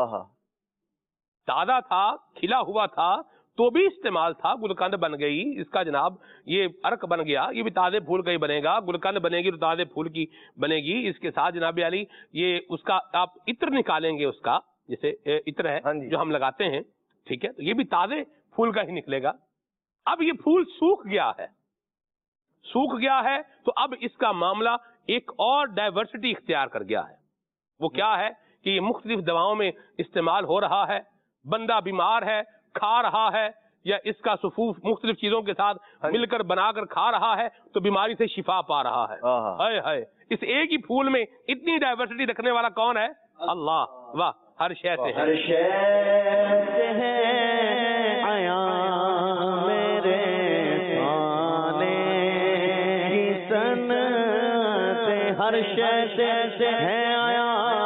تازہ تھا، کھلا ہوا تھا تو بھی استعمال تھا. گلقند بن گئی اس کا جناب، یہ عرق بن گیا، یہ بھی تازے پھول کا ہی بنے گا. گلقند بنے گی تو تازے پھول کی بنے گی. اس کے ساتھ جناب علی یہ اس کا آپ عطر نکالیں گے، اس کا جیسے عطر ہے جو ہم لگاتے ہیں، ٹھیک ہے، تو یہ بھی تازے پھول کا ہی نکلے گا. اب یہ پھول سوکھ گیا ہے، سوکھ گیا ہے تو اب اس کا معاملہ ایک اور ڈائیورسٹی اختیار کر گیا ہے. وہ کیا ہے کہ یہ مختلف دواؤں میں استعمال ہو رہا ہے. بندہ بیمار ہے، کھا رہا ہے، یا اس کا صفوف مختلف چیزوں کے ساتھ مل کر بنا کر کھا رہا ہے تو بیماری سے شفا پا رہا ہے. ہائے ہائے، اس ایک ہی پھول میں اتنی ڈائیورسٹی رکھنے والا کون ہے؟ اللہ. واہ، ہر شے سے ہر شے سے ہے آیا میرے سانے کی صنعت. ہر شے سے ہے آیا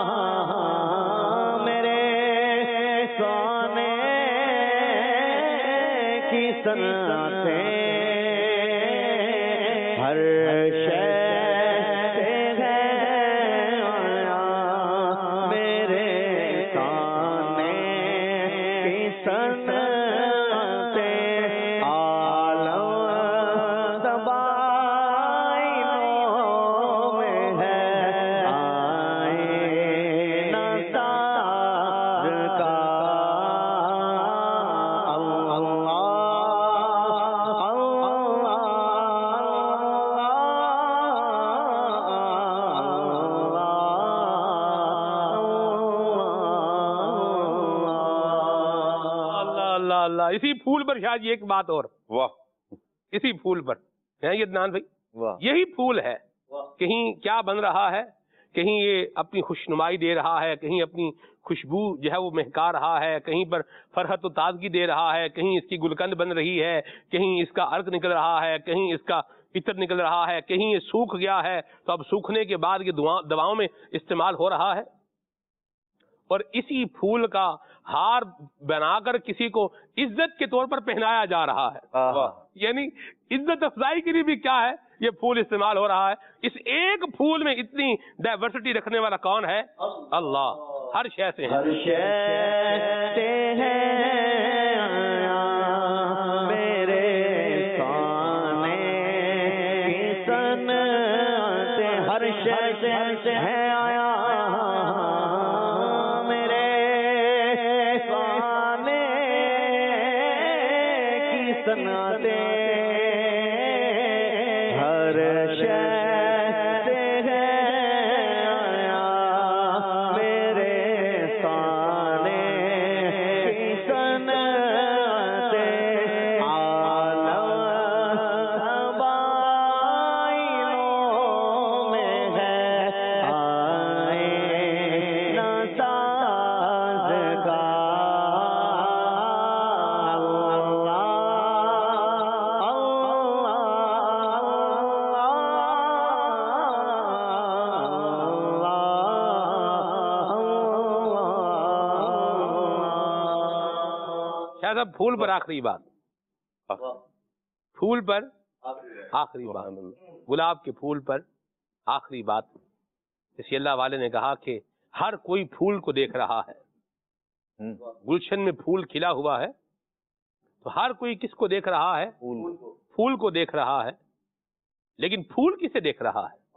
میرے سانے کی صنعتیں. ہر شے سے ہے آیا میرے سانے کی صنعتیں. عالم تباہیوں میں ہے آئینہ تاج کا. اللہ. اسی پھول پر شاید ایک بات اور، واہ، اسی پھول پر ہے یہ عدنان بھائی، یہی پھول ہے. کہیں کیا بن رہا ہے, کہیں یہ اپنی خوشنمائی دے رہا ہے, کہیں اپنی خوشبو جو ہے وہ مہکا رہا ہے, کہیں پر فرحت و تازگی دے رہا ہے, کہیں اس کی گلقند بن رہی ہے, کہیں اس کا عرق نکل رہا ہے, کہیں اس کا عطر نکل رہا ہے, کہیں یہ سوکھ گیا ہے تو اب سوکھنے کے بعد یہ دواؤں میں استعمال ہو رہا ہے. اور اسی پھول کا ہار بنا کر کسی کو عزت کے طور پر پہنایا جا رہا ہے. یعنی عزت افزائی کے لیے بھی کیا ہے, یہ پھول استعمال ہو رہا ہے. اس ایک پھول میں اتنی ڈائیورسٹی رکھنے والا کون ہے؟ اللہ. ہر شے سے ہر شے سے ہے میرے سانے کی صنعت, ہر شے سے ہے آیا میرے سانے کی صنعت, ہر شے پھول پر آخری بات, پھول پر آخری بات, گلاب کے پھول پر آخری بات. جیسے اللہ والے نے کہا کہ ہر کوئی پھول کو دیکھ رہا ہے, گلشن میں پھول کھلا ہوا ہے تو ہر کوئی کس کو دیکھ رہا ہے؟ پھول کو دیکھ رہا ہے. لیکن پھول کسے دیکھ رہا ہے؟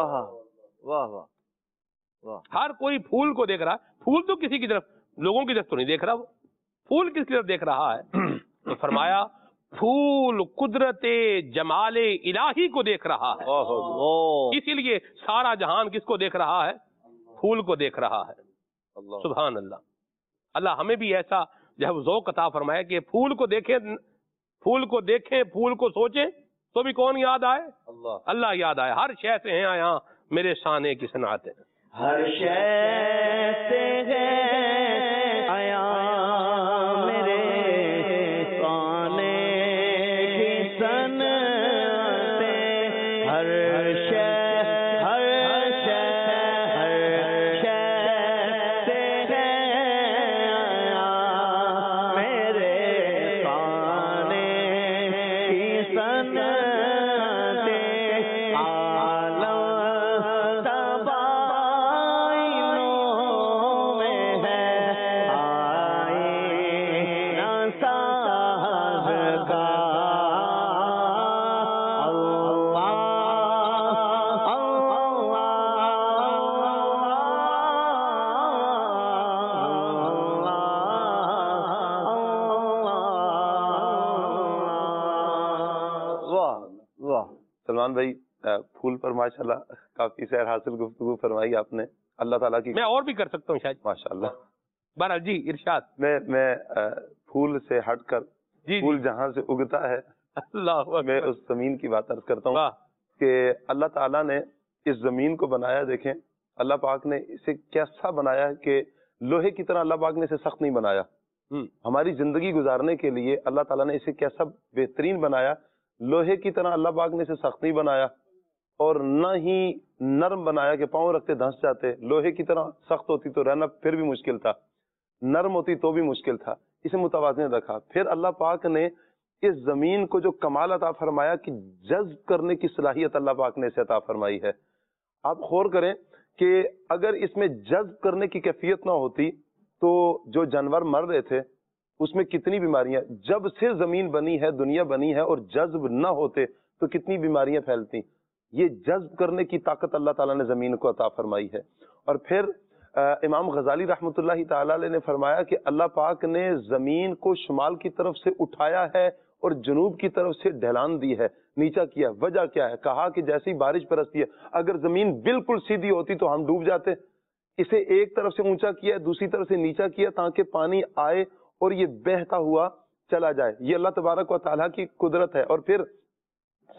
ہر کوئی پھول کو دیکھ رہا ہے. پھول تو کسی کی طرف, لوگوں کی طرف تو نہیں دیکھ رہا, وہ پھول کس کی طرف دیکھ رہا ہے؟ تو فرمایا پھول قدرت جمال الہی کو دیکھ رہا ہے. اسی لیے سارا جہان کس کو دیکھ رہا ہے؟ پھول کو دیکھ رہا ہے. سبحان اللہ. اللہ ہمیں بھی ایسا جو ہے ذوق عطا فرمائے کہ پھول کو دیکھیں, پھول کو دیکھیں, پھول کو سوچیں تو بھی کون یاد آئے؟ اللہ یاد آئے. ہر شے سے ہیں یہاں میرے شانے کی صنعتیں, ہر شے سے ہے آیا میرے سانے کی صنعتیں, ہر شے سے ہے آیا میرے سانے کی صنعتیں, عالم سلمان بھائی, پھول پر ماشاءاللہ کافی سیر حاصل گفتگو فرمائی آپ نے. اللہ تعالیٰ کی, میں اور بھی کر سکتا ہوں شاید. ماشاءاللہ. بہرحال جی ارشاد. میں پھول سے ہٹ کر پھول جہاں سے اگتا ہے اللہ میں اس زمین کی بات عرض کرتا ہوں کہ اللہ تعالیٰ نے اس زمین کو بنایا. دیکھیں اللہ پاک نے اسے کیسا بنایا ہے کہ لوہے کی طرح اللہ پاک نے اسے سخت نہیں بنایا. ہماری زندگی گزارنے کے لیے اللہ تعالیٰ نے اسے کیسا بہترین بنایا. لوہے کی طرح اللہ پاک نے اسے سخت نہیں بنایا اور نہ ہی نرم بنایا کہ پاؤں رکھتے دھنس جاتے. لوہے کی طرح سخت ہوتی تو رہنا پھر بھی مشکل تھا, نرم ہوتی تو بھی مشکل تھا. اسے متوازن رکھا. پھر اللہ پاک نے اس زمین کو جو کمال عطا فرمایا کہ جذب کرنے کی صلاحیت اللہ پاک نے اسے عطا فرمائی ہے. آپ غور کریں کہ اگر اس میں جذب کرنے کی کیفیت نہ ہوتی تو جو جانور مر رہے تھے اس میں کتنی بیماریاں, جب سے زمین بنی ہے دنیا بنی ہے اور جذب نہ ہوتے تو کتنی بیماریاں پھیلتی. یہ جذب کرنے کی طاقت اللہ تعالیٰ نے زمین کو عطا فرمائی ہے. اور پھر امام غزالی رحمۃ اللہ تعالی علیہ نے فرمایا کہ اللہ پاک نے زمین کو شمال کی طرف سے اٹھایا ہے اور جنوب کی طرف سے ڈھلان دی ہے, نیچا کیا. وجہ کیا ہے؟ کہا کہ جیسی بارش برستی ہے اگر زمین بالکل سیدھی ہوتی تو ہم ڈوب جاتے. اسے ایک طرف سے اونچا کیا, دوسری طرف سے نیچا کیا تاکہ پانی آئے اور یہ بہتا ہوا چلا جائے. یہ اللہ تبارک و تعالیٰ کی قدرت ہے. اور پھر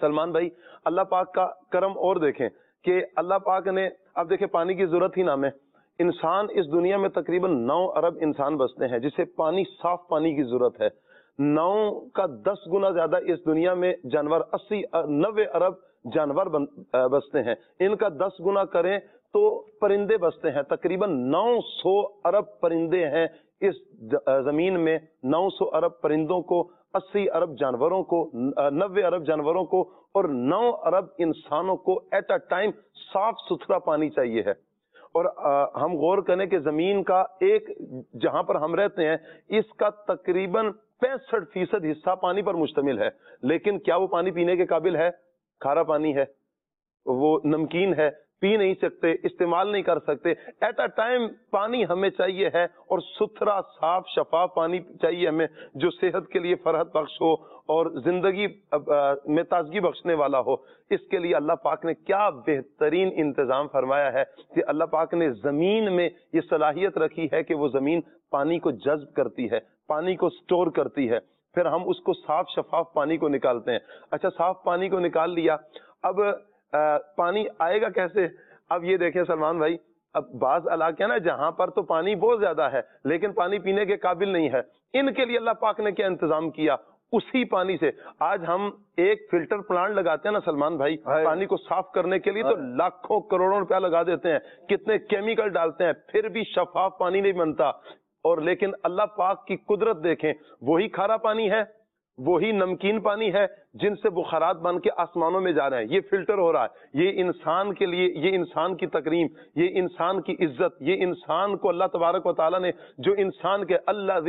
سلمان بھائی اللہ پاک کا کرم اور دیکھیں کہ اللہ پاک نے اب دیکھیں پانی کی ضرورت ہی نام ہے. انسان اس دنیا میں تقریباً 9 ارب انسان بستے ہیں جسے پانی صاف پانی کی ضرورت ہے. 9 کا 10 گنا زیادہ اس دنیا میں جانور 90 ارب جانور بستے ہیں. ان کا 10 گنا کریں تو پرندے بستے ہیں. تقریباً 900 ارب پرندے ہیں اس زمین میں. 900 ارب پرندوں کو، 80 ارب جانوروں کو، 90 ارب جانوروں کو اور 9 ارب انسانوں کو ایٹ اے ٹائم صاف ستھرا پانی چاہیے ہے. اور ہم غور کریں کہ زمین کا ایک جہاں پر ہم رہتے ہیں اس کا تقریباً 65% حصہ پانی پر مشتمل ہے. لیکن کیا وہ پانی پینے کے قابل ہے؟ کھارا پانی ہے، وہ نمکین ہے، پی نہیں سکتے، استعمال نہیں کر سکتے. ایٹ اے ٹائم پانی ہمیں چاہیے ہے اور ستھرا صاف شفاف پانی چاہیے ہمیں جو صحت کے لیے فرحت بخش ہو اور زندگی میں تازگی بخشنے والا ہو. اس کے لیے اللہ پاک نے کیا بہترین انتظام فرمایا ہے کہ اللہ پاک نے زمین میں یہ صلاحیت رکھی ہے کہ وہ زمین پانی کو جذب کرتی ہے، پانی کو سٹور کرتی ہے. پھر ہم اس کو صاف شفاف پانی کو نکالتے ہیں. اچھا صاف پانی کو نکال لیا، اب پانی آئے گا کیسے؟ اب یہ دیکھیں سلمان بھائی، اب بعض علاقے نا جہاں پر تو پانی بہت زیادہ ہے لیکن پانی پینے کے قابل نہیں ہے، ان کے لیے اللہ پاک نے کیا انتظام کیا؟ اسی پانی سے آج ہم ایک فلٹر پلانٹ لگاتے ہیں نا سلمان بھائی پانی کو صاف کرنے کے لیے، تو لاکھوں کروڑوں روپیہ لگا دیتے ہیں، کتنے کیمیکل ڈالتے ہیں، پھر بھی شفاف پانی نہیں بنتا. اور لیکن اللہ پاک کی قدرت دیکھیں، وہی کھارا پانی ہے، وہی نمکین پانی ہے جن سے بخارات بن کے آسمانوں میں جا رہے ہیں. یہ فلٹر ہو رہا ہے. یہ انسان کے لیے، یہ انسان کی تکریم، یہ انسان کی عزت، یہ انسان کو اللہ تبارک و تعالیٰ نے جو انسان کے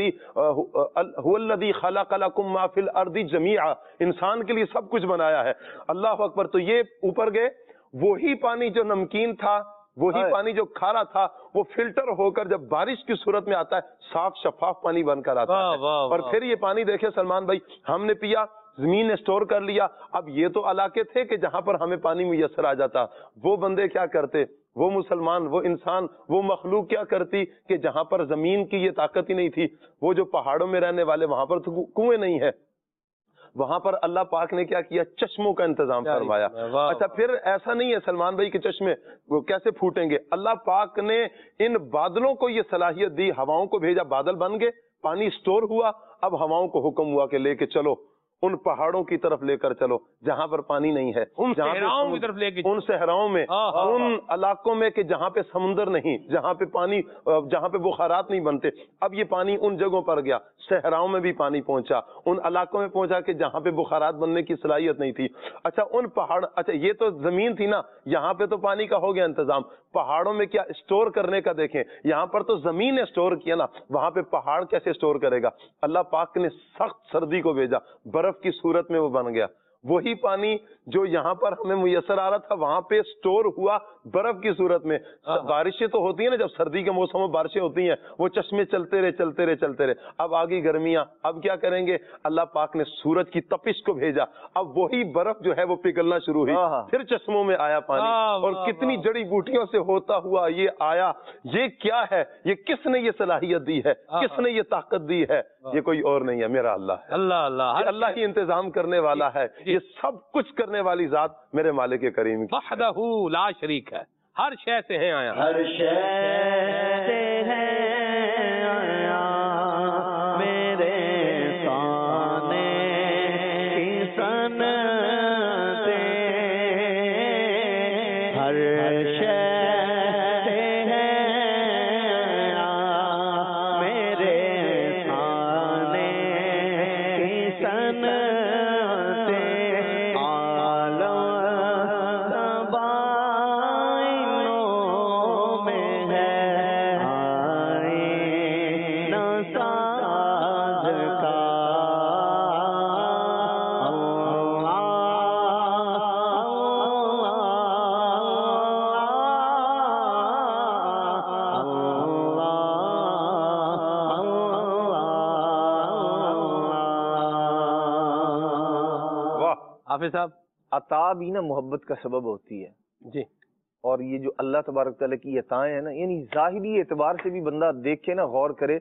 هو الذی خلق لکم ما فی الارض جمیعا، انسان کے لیے سب کچھ بنایا ہے. اللہ اکبر. تو یہ اوپر گئے، وہی پانی جو نمکین تھا، وہی پانی جو کھارا تھا، وہ فلٹر ہو کر جب بارش کی صورت میں آتا ہے صاف شفاف پانی بن کر آتا ہے. اور پھر یہ پانی دیکھیں سلمان بھائی، ہم نے پیا، زمین نے سٹور کر لیا. اب یہ تو علاقے تھے کہ جہاں پر ہمیں پانی میسر آ جاتا، وہ بندے کیا کرتے، وہ مسلمان، وہ انسان، وہ مخلوق کیا کرتی کہ جہاں پر زمین کی یہ طاقت ہی نہیں تھی، وہ جو پہاڑوں میں رہنے والے وہاں پر تو کنویں نہیں ہے، وہاں پر اللہ پاک نے کیا کیا؟ چشموں کا انتظام فرمایا. اچھا پھر ایسا نہیں ہے سلمان بھائی کہ چشمے وہ کیسے پھوٹیں گے؟ اللہ پاک نے ان بادلوں کو یہ صلاحیت دی، ہواؤں کو بھیجا، بادل بن گئے، پانی سٹور ہوا. اب ہواؤں کو حکم ہوا کہ لے کے چلو ان پہاڑوں کی طرف لے کر چلو جہاں پر پانی نہیں ہے، ان صحراؤں کی طرف لے کے، ان صحراؤں میں، ان علاقوں میں کہ جہاں پہ سمندر نہیں، جہاں پہ پانی، جہاں پہ بخارات نہیں بنتے. اب یہ پانی ان جگہوں پر گیا، صحراؤں میں بھی پانی پہنچا، ان علاقوں میں پہنچا کہ جہاں پہ بخارات بننے کی صلاحیت نہیں تھی. اچھا ان پہاڑ، اچھا یہ تو زمین تھی نا، یہاں پہ تو پانی کا ہو گیا انتظام. پہاڑوں میں کیا اسٹور کرنے کا دیکھیں، یہاں پر تو زمین نے اسٹور کیا نا، وہاں پہ پہاڑ کیسے اسٹور کرے گا؟ اللہ پاک نے سخت سردی کو بھیجا، برف کی صورت میں وہ بن گیا. وہی پانی جو یہاں پر ہمیں میسر آ رہا تھا وہاں پہ سٹور ہوا برف کی صورت میں. بارشیں تو ہوتی ہیں نا، جب سردی کے موسم میں بارشیں ہوتی ہیں، وہ چشمے چلتے رہے چلتے رہے چلتے رہے. اب آ گئی گرمیاں، اب کیا کریں گے؟ اللہ پاک نے سورج کی تپش کو بھیجا، اب وہی برف جو ہے وہ پگھلنا شروع ہوئی، پھر چشموں میں آیا پانی. اور کتنی جڑی بوٹیوں سے ہوتا ہوا یہ آیا. یہ کیا ہے؟ یہ کس نے یہ صلاحیت دی ہے؟ کس نے یہ طاقت دی ہے؟ یہ کوئی اور نہیں ہے، میرا اللہ ہے. اللہ ہی انتظام کرنے والا ہے. یہ سب کچھ کرنے والی ذات میرے مالک کریم کی وحدہ لا شریک ہے، ہر شے سے ہیں آیا، ہر شے سے ہیں آیا، میرے سانے کی سنتے، ہر شے سے ہیں آیا، میرے سانے کی سنتے. حافظ صاحب، عطا بھی نا محبت کا سبب ہوتی ہے جی. اور یہ جو اللہ تبارک تعالیٰ کی عطائیں ہیں نا، یعنی ظاہری اعتبار سے بھی بندہ دیکھے نا، غور کرے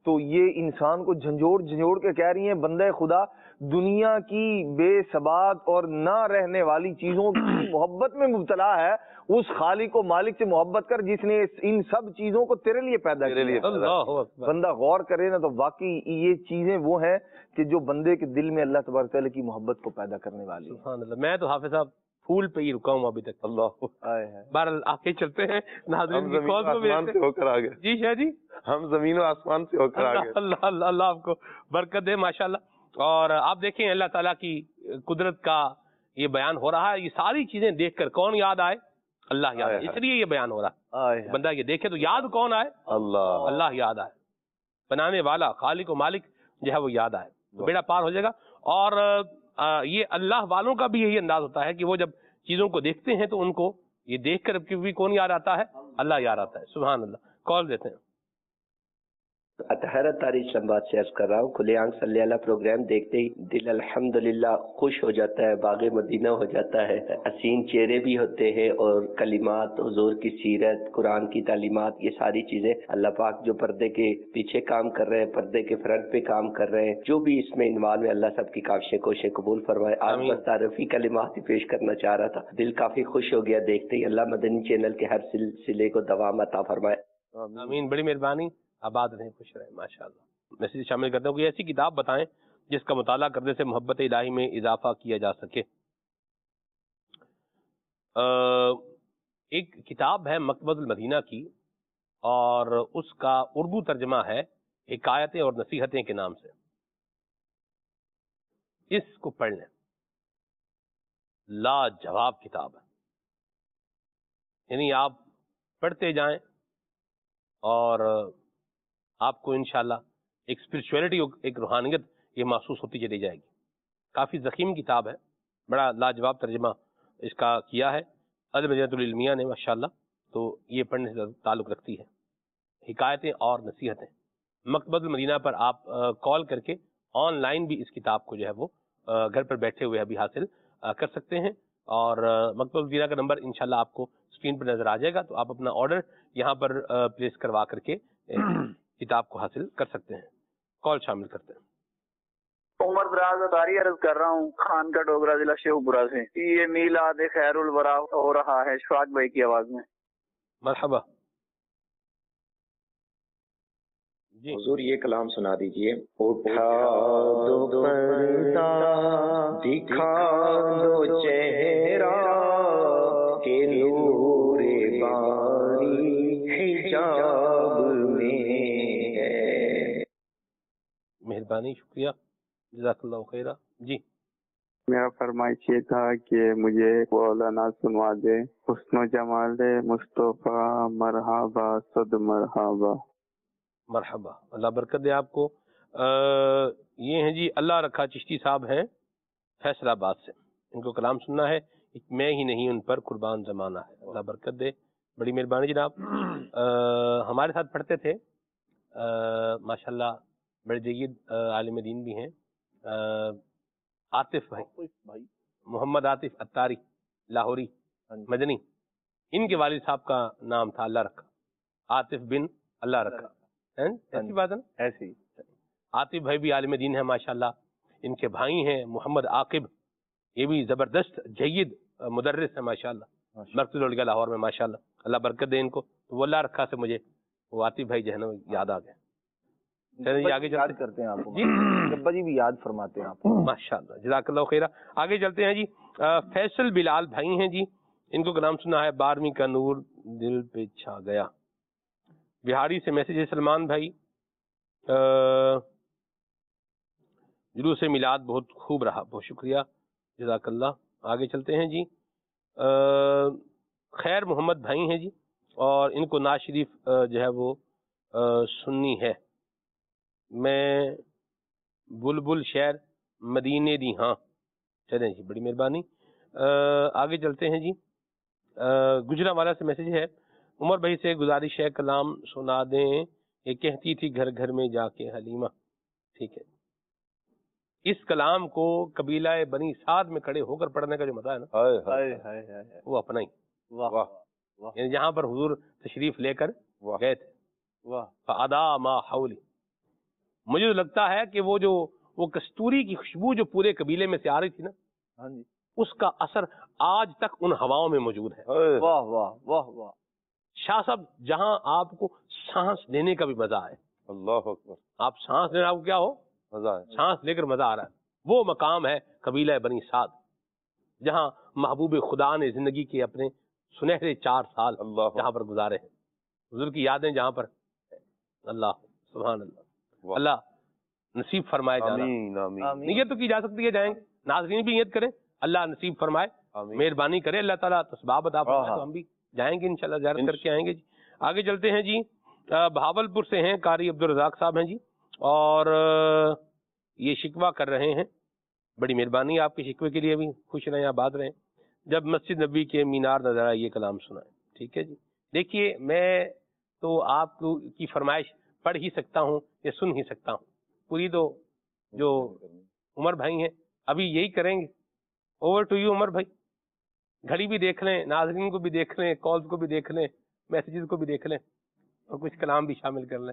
تو یہ انسان کو جھنجھوڑ جھنجھوڑ کے کہہ رہی ہیں بندے خدا دنیا کی بے ثبات اور نہ رہنے والی چیزوں کی محبت میں مبتلا ہے، اس خالق و مالک سے محبت کر جس نے ان سب چیزوں کو تیرے لیے پیدا کیا۔ اللہ اکبر۔ بندہ غور کرے نا تو واقعی یہ چیزیں وہ ہیں کہ جو بندے کے دل میں اللہ تبارک تعالیٰ کی محبت کو پیدا کرنے والی ہیں۔ سبحان اللہ۔ میں تو حافظ صاحب پھول پہ ہی رکا ہوں ابھی تک۔ اللہ، بہرحال آگے چلتے ہیں، ناظرین ہم کی زمین و کال کو آسمان سے ہو کر آگے، جی شاہ جی، ہم زمین و آسمان سے ہو کر آگے۔ اللہ اللہ اللہ آپ کو برکت دے ماشاءاللہ۔ اور آپ دیکھیں اللہ تعالیٰ کی قدرت کا یہ بیان ہو رہا ہے، یہ ساری چیزیں دیکھ کر کون یاد آئے؟ اللہ یاد آئے، اس لیے یہ بیان ہو رہا ہے۔ بندہ یہ دیکھے تو یاد کون آئے؟ اللہ، اللہ یاد آئے، بنانے والا خالق و مالک جو ہے وہ یاد آئے تو بیڑا پار ہو جائے گا۔ اور یہ اللہ والوں کا بھی یہی انداز ہوتا ہے کہ وہ جب چیزوں کو دیکھتے ہیں تو ان کو یہ دیکھ کر بھی کون یاد آتا ہے؟ اللہ یاد آتا ہے۔ سبحان اللہ۔ کال دیتے ہیں۔ اطہر طاری اسلام آباد سے عرض کر رہا ہوں، کھلے آنکھ صلی اللہ پروگرام دیکھتے ہی دل الحمدللہ خوش ہو جاتا ہے، باغ مدینہ ہو جاتا ہے، حسین چہرے بھی ہوتے ہیں، اور کلمات حضور کی سیرت، قرآن کی تعلیمات، یہ ساری چیزیں اللہ پاک جو پردے کے پیچھے کام کر رہے ہیں، پردے کے فرنٹ پہ کام کر رہے ہیں، جو بھی اس میں انوالو ہے، اللہ سب کی کاوشیں کوششیں قبول فرمائے۔ آج بس تعارفی کلمات ہی پیش کرنا چاہ رہا تھا، دل کافی خوش ہو گیا دیکھتے ہی۔ اللہ مدنی چینل کے ہر سلسلے کو دوام عطا فرمائے۔ آمین، بڑی مہربانی، آباد رہیں، خوش رہیں ماشاءاللہ۔ میسیج شامل کرتا ہوں، کوئی ایسی کتاب بتائیں جس کا مطالعہ کرنے سے محبت الہی میں اضافہ کیا جا سکے۔ ایک کتاب ہے مکتبۃ المدینہ کی، اور اس کا اردو ترجمہ ہے حکایتیں اور نصیحتیں کے نام سے، اس کو پڑھ لیں، لاجواب کتاب ہے۔ یعنی آپ پڑھتے جائیں اور آپ کو انشاءاللہ ایک اسپرچولیٹی، ایک روحانیت یہ محسوس ہوتی چلی جائے گی۔ کافی ضخیم کتاب ہے، بڑا لاجواب ترجمہ اس کا کیا ہے المدینہ العلمیہ نے ماشاءاللہ، تو یہ پڑھنے سے تعلق رکھتی ہے۔ حکایتیں اور نصیحتیں، مکتبۃ المدینہ پر آپ کال کر کے آن لائن بھی اس کتاب کو جو ہے وہ گھر پر بیٹھے ہوئے ابھی حاصل کر سکتے ہیں۔ اور مکتبۃ المدینہ کا نمبر انشاءاللہ آپ کو اسکرین پر نظر آ جائے گا، تو آپ اپنا آرڈر یہاں پر پلیس کروا کر کے کتاب کو حاصل کر سکتے ہیں۔ کال شامل کرتے ہیں۔ عمر دراز اداری عرض کر رہا ہوں، خان کا ڈوگرا، ضلع شیخوپورہ سے۔ یہ میلاد خیر الورا ہو رہا ہے شفاق بھائی کی آواز میں۔ مرحبا جی، حضور یہ کلام سنا دیجئے۔ اٹھا دو پردہ، دکھا دو چہرہ، کہ نور باری حجاب میں ہے۔ مہربانی، شکریہ، جزاک اللہ خیرہ۔ جی، میرا فرمائش یہ تھا کہ مجھے مولانا سنوا دے، حسن و جمال مصطفیٰ مرحبا صد مرحبا۔ مرحبا، اللہ برکت دے آپ کو۔ یہ ہیں جی اللہ رکھا چشتی صاحب ہیں فیصل آباد سے، ان کو کلام سننا ہے، میں ہی نہیں ان پر قربان زمانہ ہے۔ اللہ برکت دے، بڑی مہربانی جناب۔ ہمارے ساتھ پڑھتے تھے ماشاءاللہ، بڑے جید عالم دین بھی ہیں، عاطف بھائی، محمد عاطف اتاری لاہوری مدنی، ان کے والد صاحب کا نام تھا اللہ رکھا، عاطف بن اللہ رکھا، ایسی بات ہے نا؟ ایسی عاطف بھائی بھی عالم دین ہے ماشاءاللہ، ان کے بھائی ہیں محمد عاقب، یہ بھی زبردست جید مدرس ہے ماشاءاللہ، مرکز الاولیاء لاہور میں ماشاءاللہ، اللہ برکت دے ان کو۔ تو وہ اللہ رکھا سے مجھے وہ عاطف بھائی جو ہے نا یاد آ گئے۔ چلیں جی آگے یاد چلتے کرتے ہیں آپ کو، جی، ابا جی بھی یاد فرماتے ہیں آپ کو، ماشاءاللہ، جزاک اللہ خیرہ۔ آگے چلتے ہیں جی، فیصل بلال بھائی ہیں جی، ان کو کلام سنا ہے 12ویں کا نور دل پہ چھا گیا۔ بہاری سے میسج ہے سلمان بھائی، جلوس میلاد بہت خوب رہا، بہت شکریہ، جزاک اللہ۔ آگے چلتے ہیں جی، خیر محمد بھائی ہیں جی، اور ان کو ناز شریف جو ہے وہ سننی ہے، میں بلبل شہر مدینے دی ہاں۔ چلیں جی، بڑی مہربانی۔ آگے چلتے ہیں جی، گجرانوالہ سے میسج ہے، عمر بھائی سے گزارش ہے کلام سنا دیں، یہ کہتی تھی گھر گھر میں جا کے حلیمہ۔ ٹھیک ہے، اس کلام کو قبیلہ بنی سعد میں کھڑے ہو کر پڑھنے کا جو مزہ ہے نا، وہ اپنا ہی، یعنی جہاں پر حضور تشریف لے کر گئے تھے، فَأَدَا مَا حَوْلِ، مجھے تو لگتا ہے کہ وہ کستوری کی خوشبو جو پورے قبیلے میں سے آ رہی تھی نا، ہاں جی، اس کا اثر آج تک ان ہواؤں میں موجود ہے۔ واہ واہ واہ واہ، شاہ صاحب جہاں آپ کو سانس لینے کا بھی مزہ ہے، اللہ اکبر، آپ سانس لینا آپ کو کیا ہو، مزہ ہے، سانس لے کر مزہ آ رہا ہے، وہ مقام ہے قبیلہ بنی سعد، جہاں محبوب خدا نے زندگی کے اپنے سنہرے 4 سال اللہ جہاں پر گزارے ہیں، حضور کی یادیں جہاں پر، اللہ سبحان اللہ، واہ، اللہ نصیب فرمائے جانا۔ آمین آمین نیت تو کی جا سکتی ہے، جائیں گے، ناظرین بھی نیت کریں، اللہ نصیب فرمائے، آمین، مہربانی کرے اللہ تعالیٰ اسباب عطا فرمائے، تو ہم بھی جائیں گے انشاءاللہ، زیارت کر کے آئیں گے جی۔ آگے چلتے ہیں جی، بہاولپور سے ہیں قاری عبدالرزاق صاحب ہیں جی، اور یہ شکوہ کر رہے ہیں، بڑی مہربانی آپ کے شکوے کے لیے بھی، خوش رہیں آباد رہیں، جب مسجد نبی کے مینار نظر آئے یہ کلام سنائیں۔ ٹھیک ہے جی، دیکھیے میں تو آپ کی فرمائش پڑھ ہی سکتا ہوں یا سن ہی سکتا ہوں، پوری تو جو عمر بھائی ہیں ابھی یہی کریں گے۔ اوور ٹو یو عمر بھائی، گھڑی بھی دیکھ لیں، ناظرین کو بھی دیکھ لیں، کالز کو بھی دیکھ لیں، میسیجز کو بھی دیکھ لیں، اور کچھ کلام بھی شامل کر لیں۔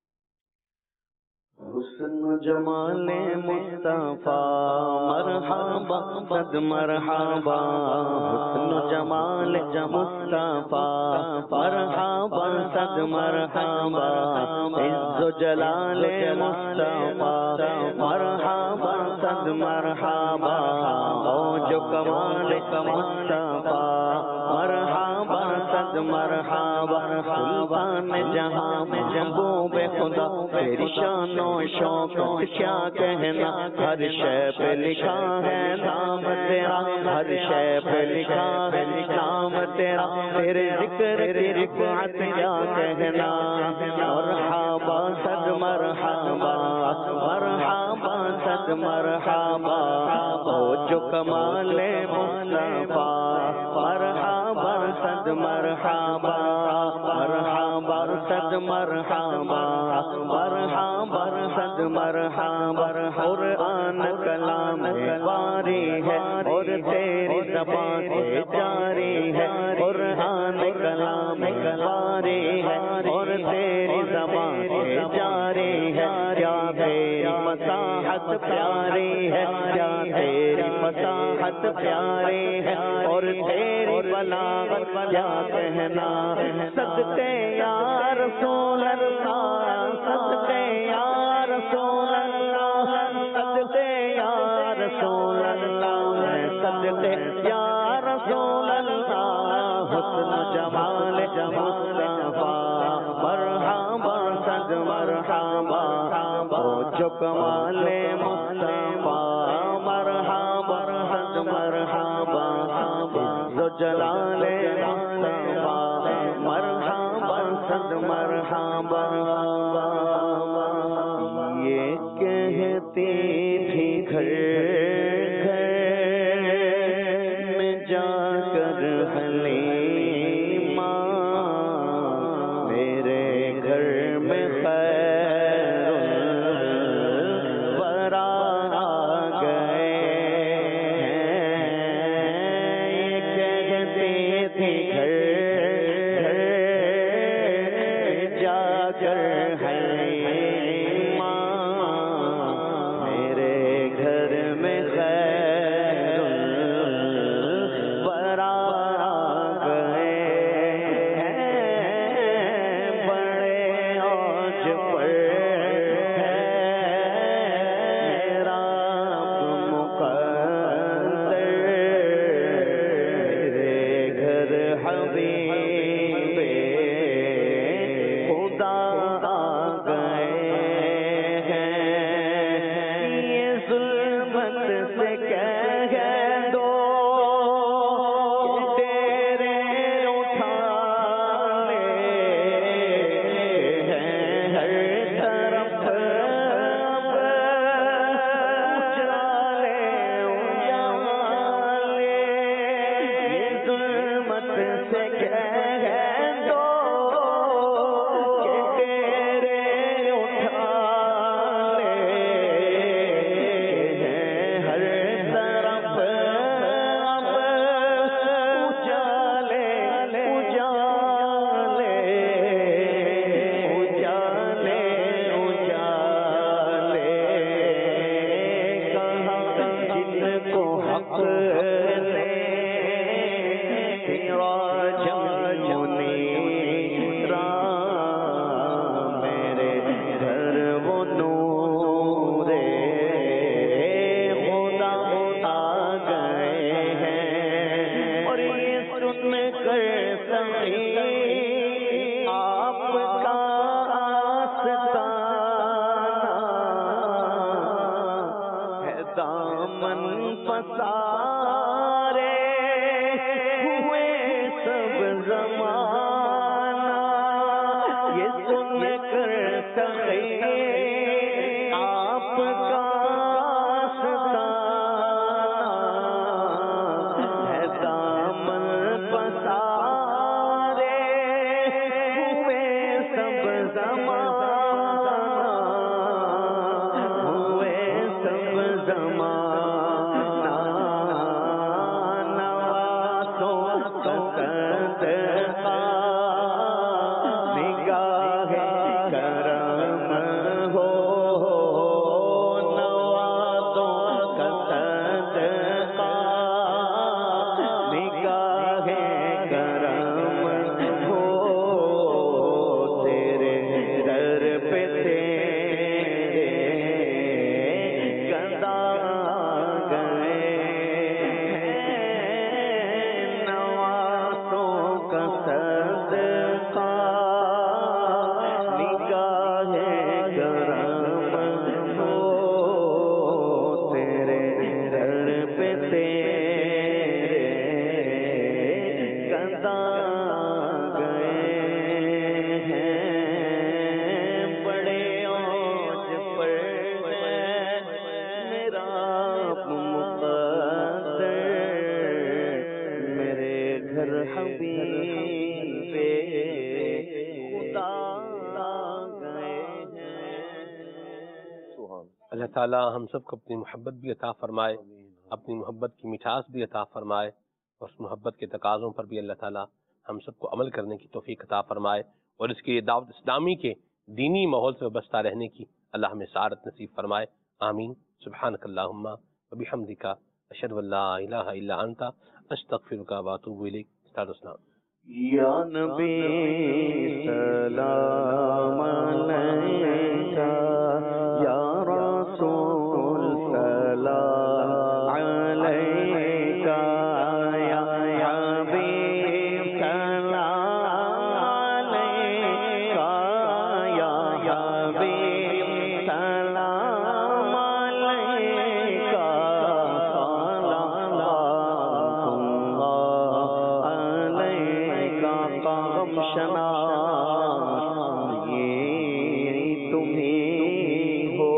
حسن جمال مصطفیٰ مرحبا صد مرحبا، حسن جمال مصطفیٰ مرحبا صد مرحبا، عز و جلال مصطفیٰ مرحبا صد مرحبا، اوج و کمال مصطفیٰ مرحبا صد مرحبا، سلطان جہاں محبوب خدا تیری شان و شوق کیا کہنا، ہر شے پہ لکھا ہے نام تیرا، ہر شے پہ لکھا ہے نام تیرا، تیرے ذکر کی رفعت کیا کہنا، مرحبا صد مرحبا، مرحبا صد مرحبا، ہو جو کمال مصطفیٰ مرحبا صد مرحبا، مرحبا صد مرحبا، مرحبا صد مرحبا، قرآن کلام باری ہے اور تیری زبان سے جاری ہے، قرآن کلام باری ہے اور تیری زبان سے جاری ہے، کیا تیری مساحت پیاری ہے، کیا تیری مساحت پیاری ہے، اور تیری بلاغت کیا کہنا، صدقے یا رسول اللہ، صدقے یا رسول اللہ، صدقے یا رسول اللہ، صدقے یا رسول اللہ، حسن جمال مصطفیٰ مرحبا صد مرحبا، ہو جو کمال مصطفیٰ مرحبا صد مرحبا، عز و جلال مصطفیٰ مرحبا صد مرحبا، یہ کہتی تھی گھر گھر میں جا کر حلیمہ، میرے گھر میں خیر الورا آ گئے ہیں، یہ کہتی تھی گھر گھر جا کر حلیمہ، میرے گھر میں خیر الورا آ گئے ہیں، بڑے اوج پر میرا مقدر، میرے گھر ہم حق نے سراجم منیرا میرے گھر وہ نور خدا آ گئے ہیں اور یہ سن کر سخی آپ کا دامن پسارے ہوئے سب زمانہ یہ سن کر سخی آپ کا آستانہ ہے دامن پسارے ہوئے سب زمانہ اللہ تعالیٰ ہم سب کو اپنی محبت بھی عطا فرمائے، اپنی محبت کی مٹھاس بھی عطا فرمائے، اور اس محبت کے تقاضوں پر بھی اللہ تعالیٰ ہم سب کو عمل کرنے کی توفیق عطا فرمائے، اور اس کی دعوت اسلامی کے دینی ماحول سے وابستہ رہنے کی اللہ ہمیں سعادت نصیب فرمائے، آمین۔ سبحانک اللہم وبحمدک، اشہد ان لا الہ الا انت، استغفرک واتوب الیک۔ استاد اسلام۔ یا نبی سلام علیکہ، یا رسول سلام علیکہ، یا حبیب سلام علیکہ، یا حبیب سلام علیکہ، صلوات اللہ علیکہ۔ غم شناس یہ تمہیں ہو،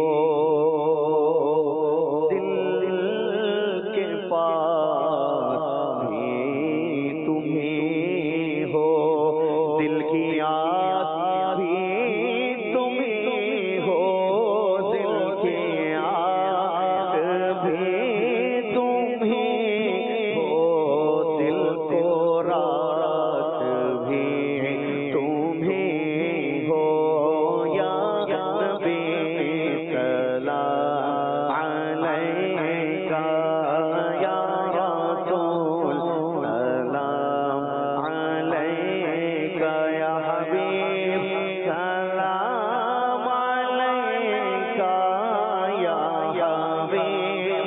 دل کے پاس بھی تمہیں ہو، دل کی آس بھی تمہیں ہو، دل کی آس بھی تمہیں ہو، دل کو رات بھی تمہیں ہو، یا نبی سلام علیکہ، یا رسول سلام علیکہ، یا حبیب سلام علیکہ، یا حبیب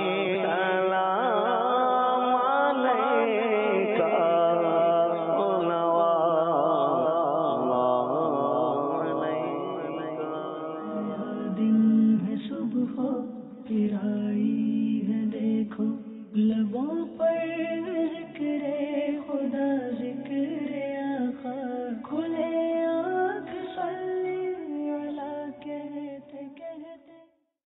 سلام علیکہ، دن ہے صبح پھر آئی ہے دیکھو لبوں پر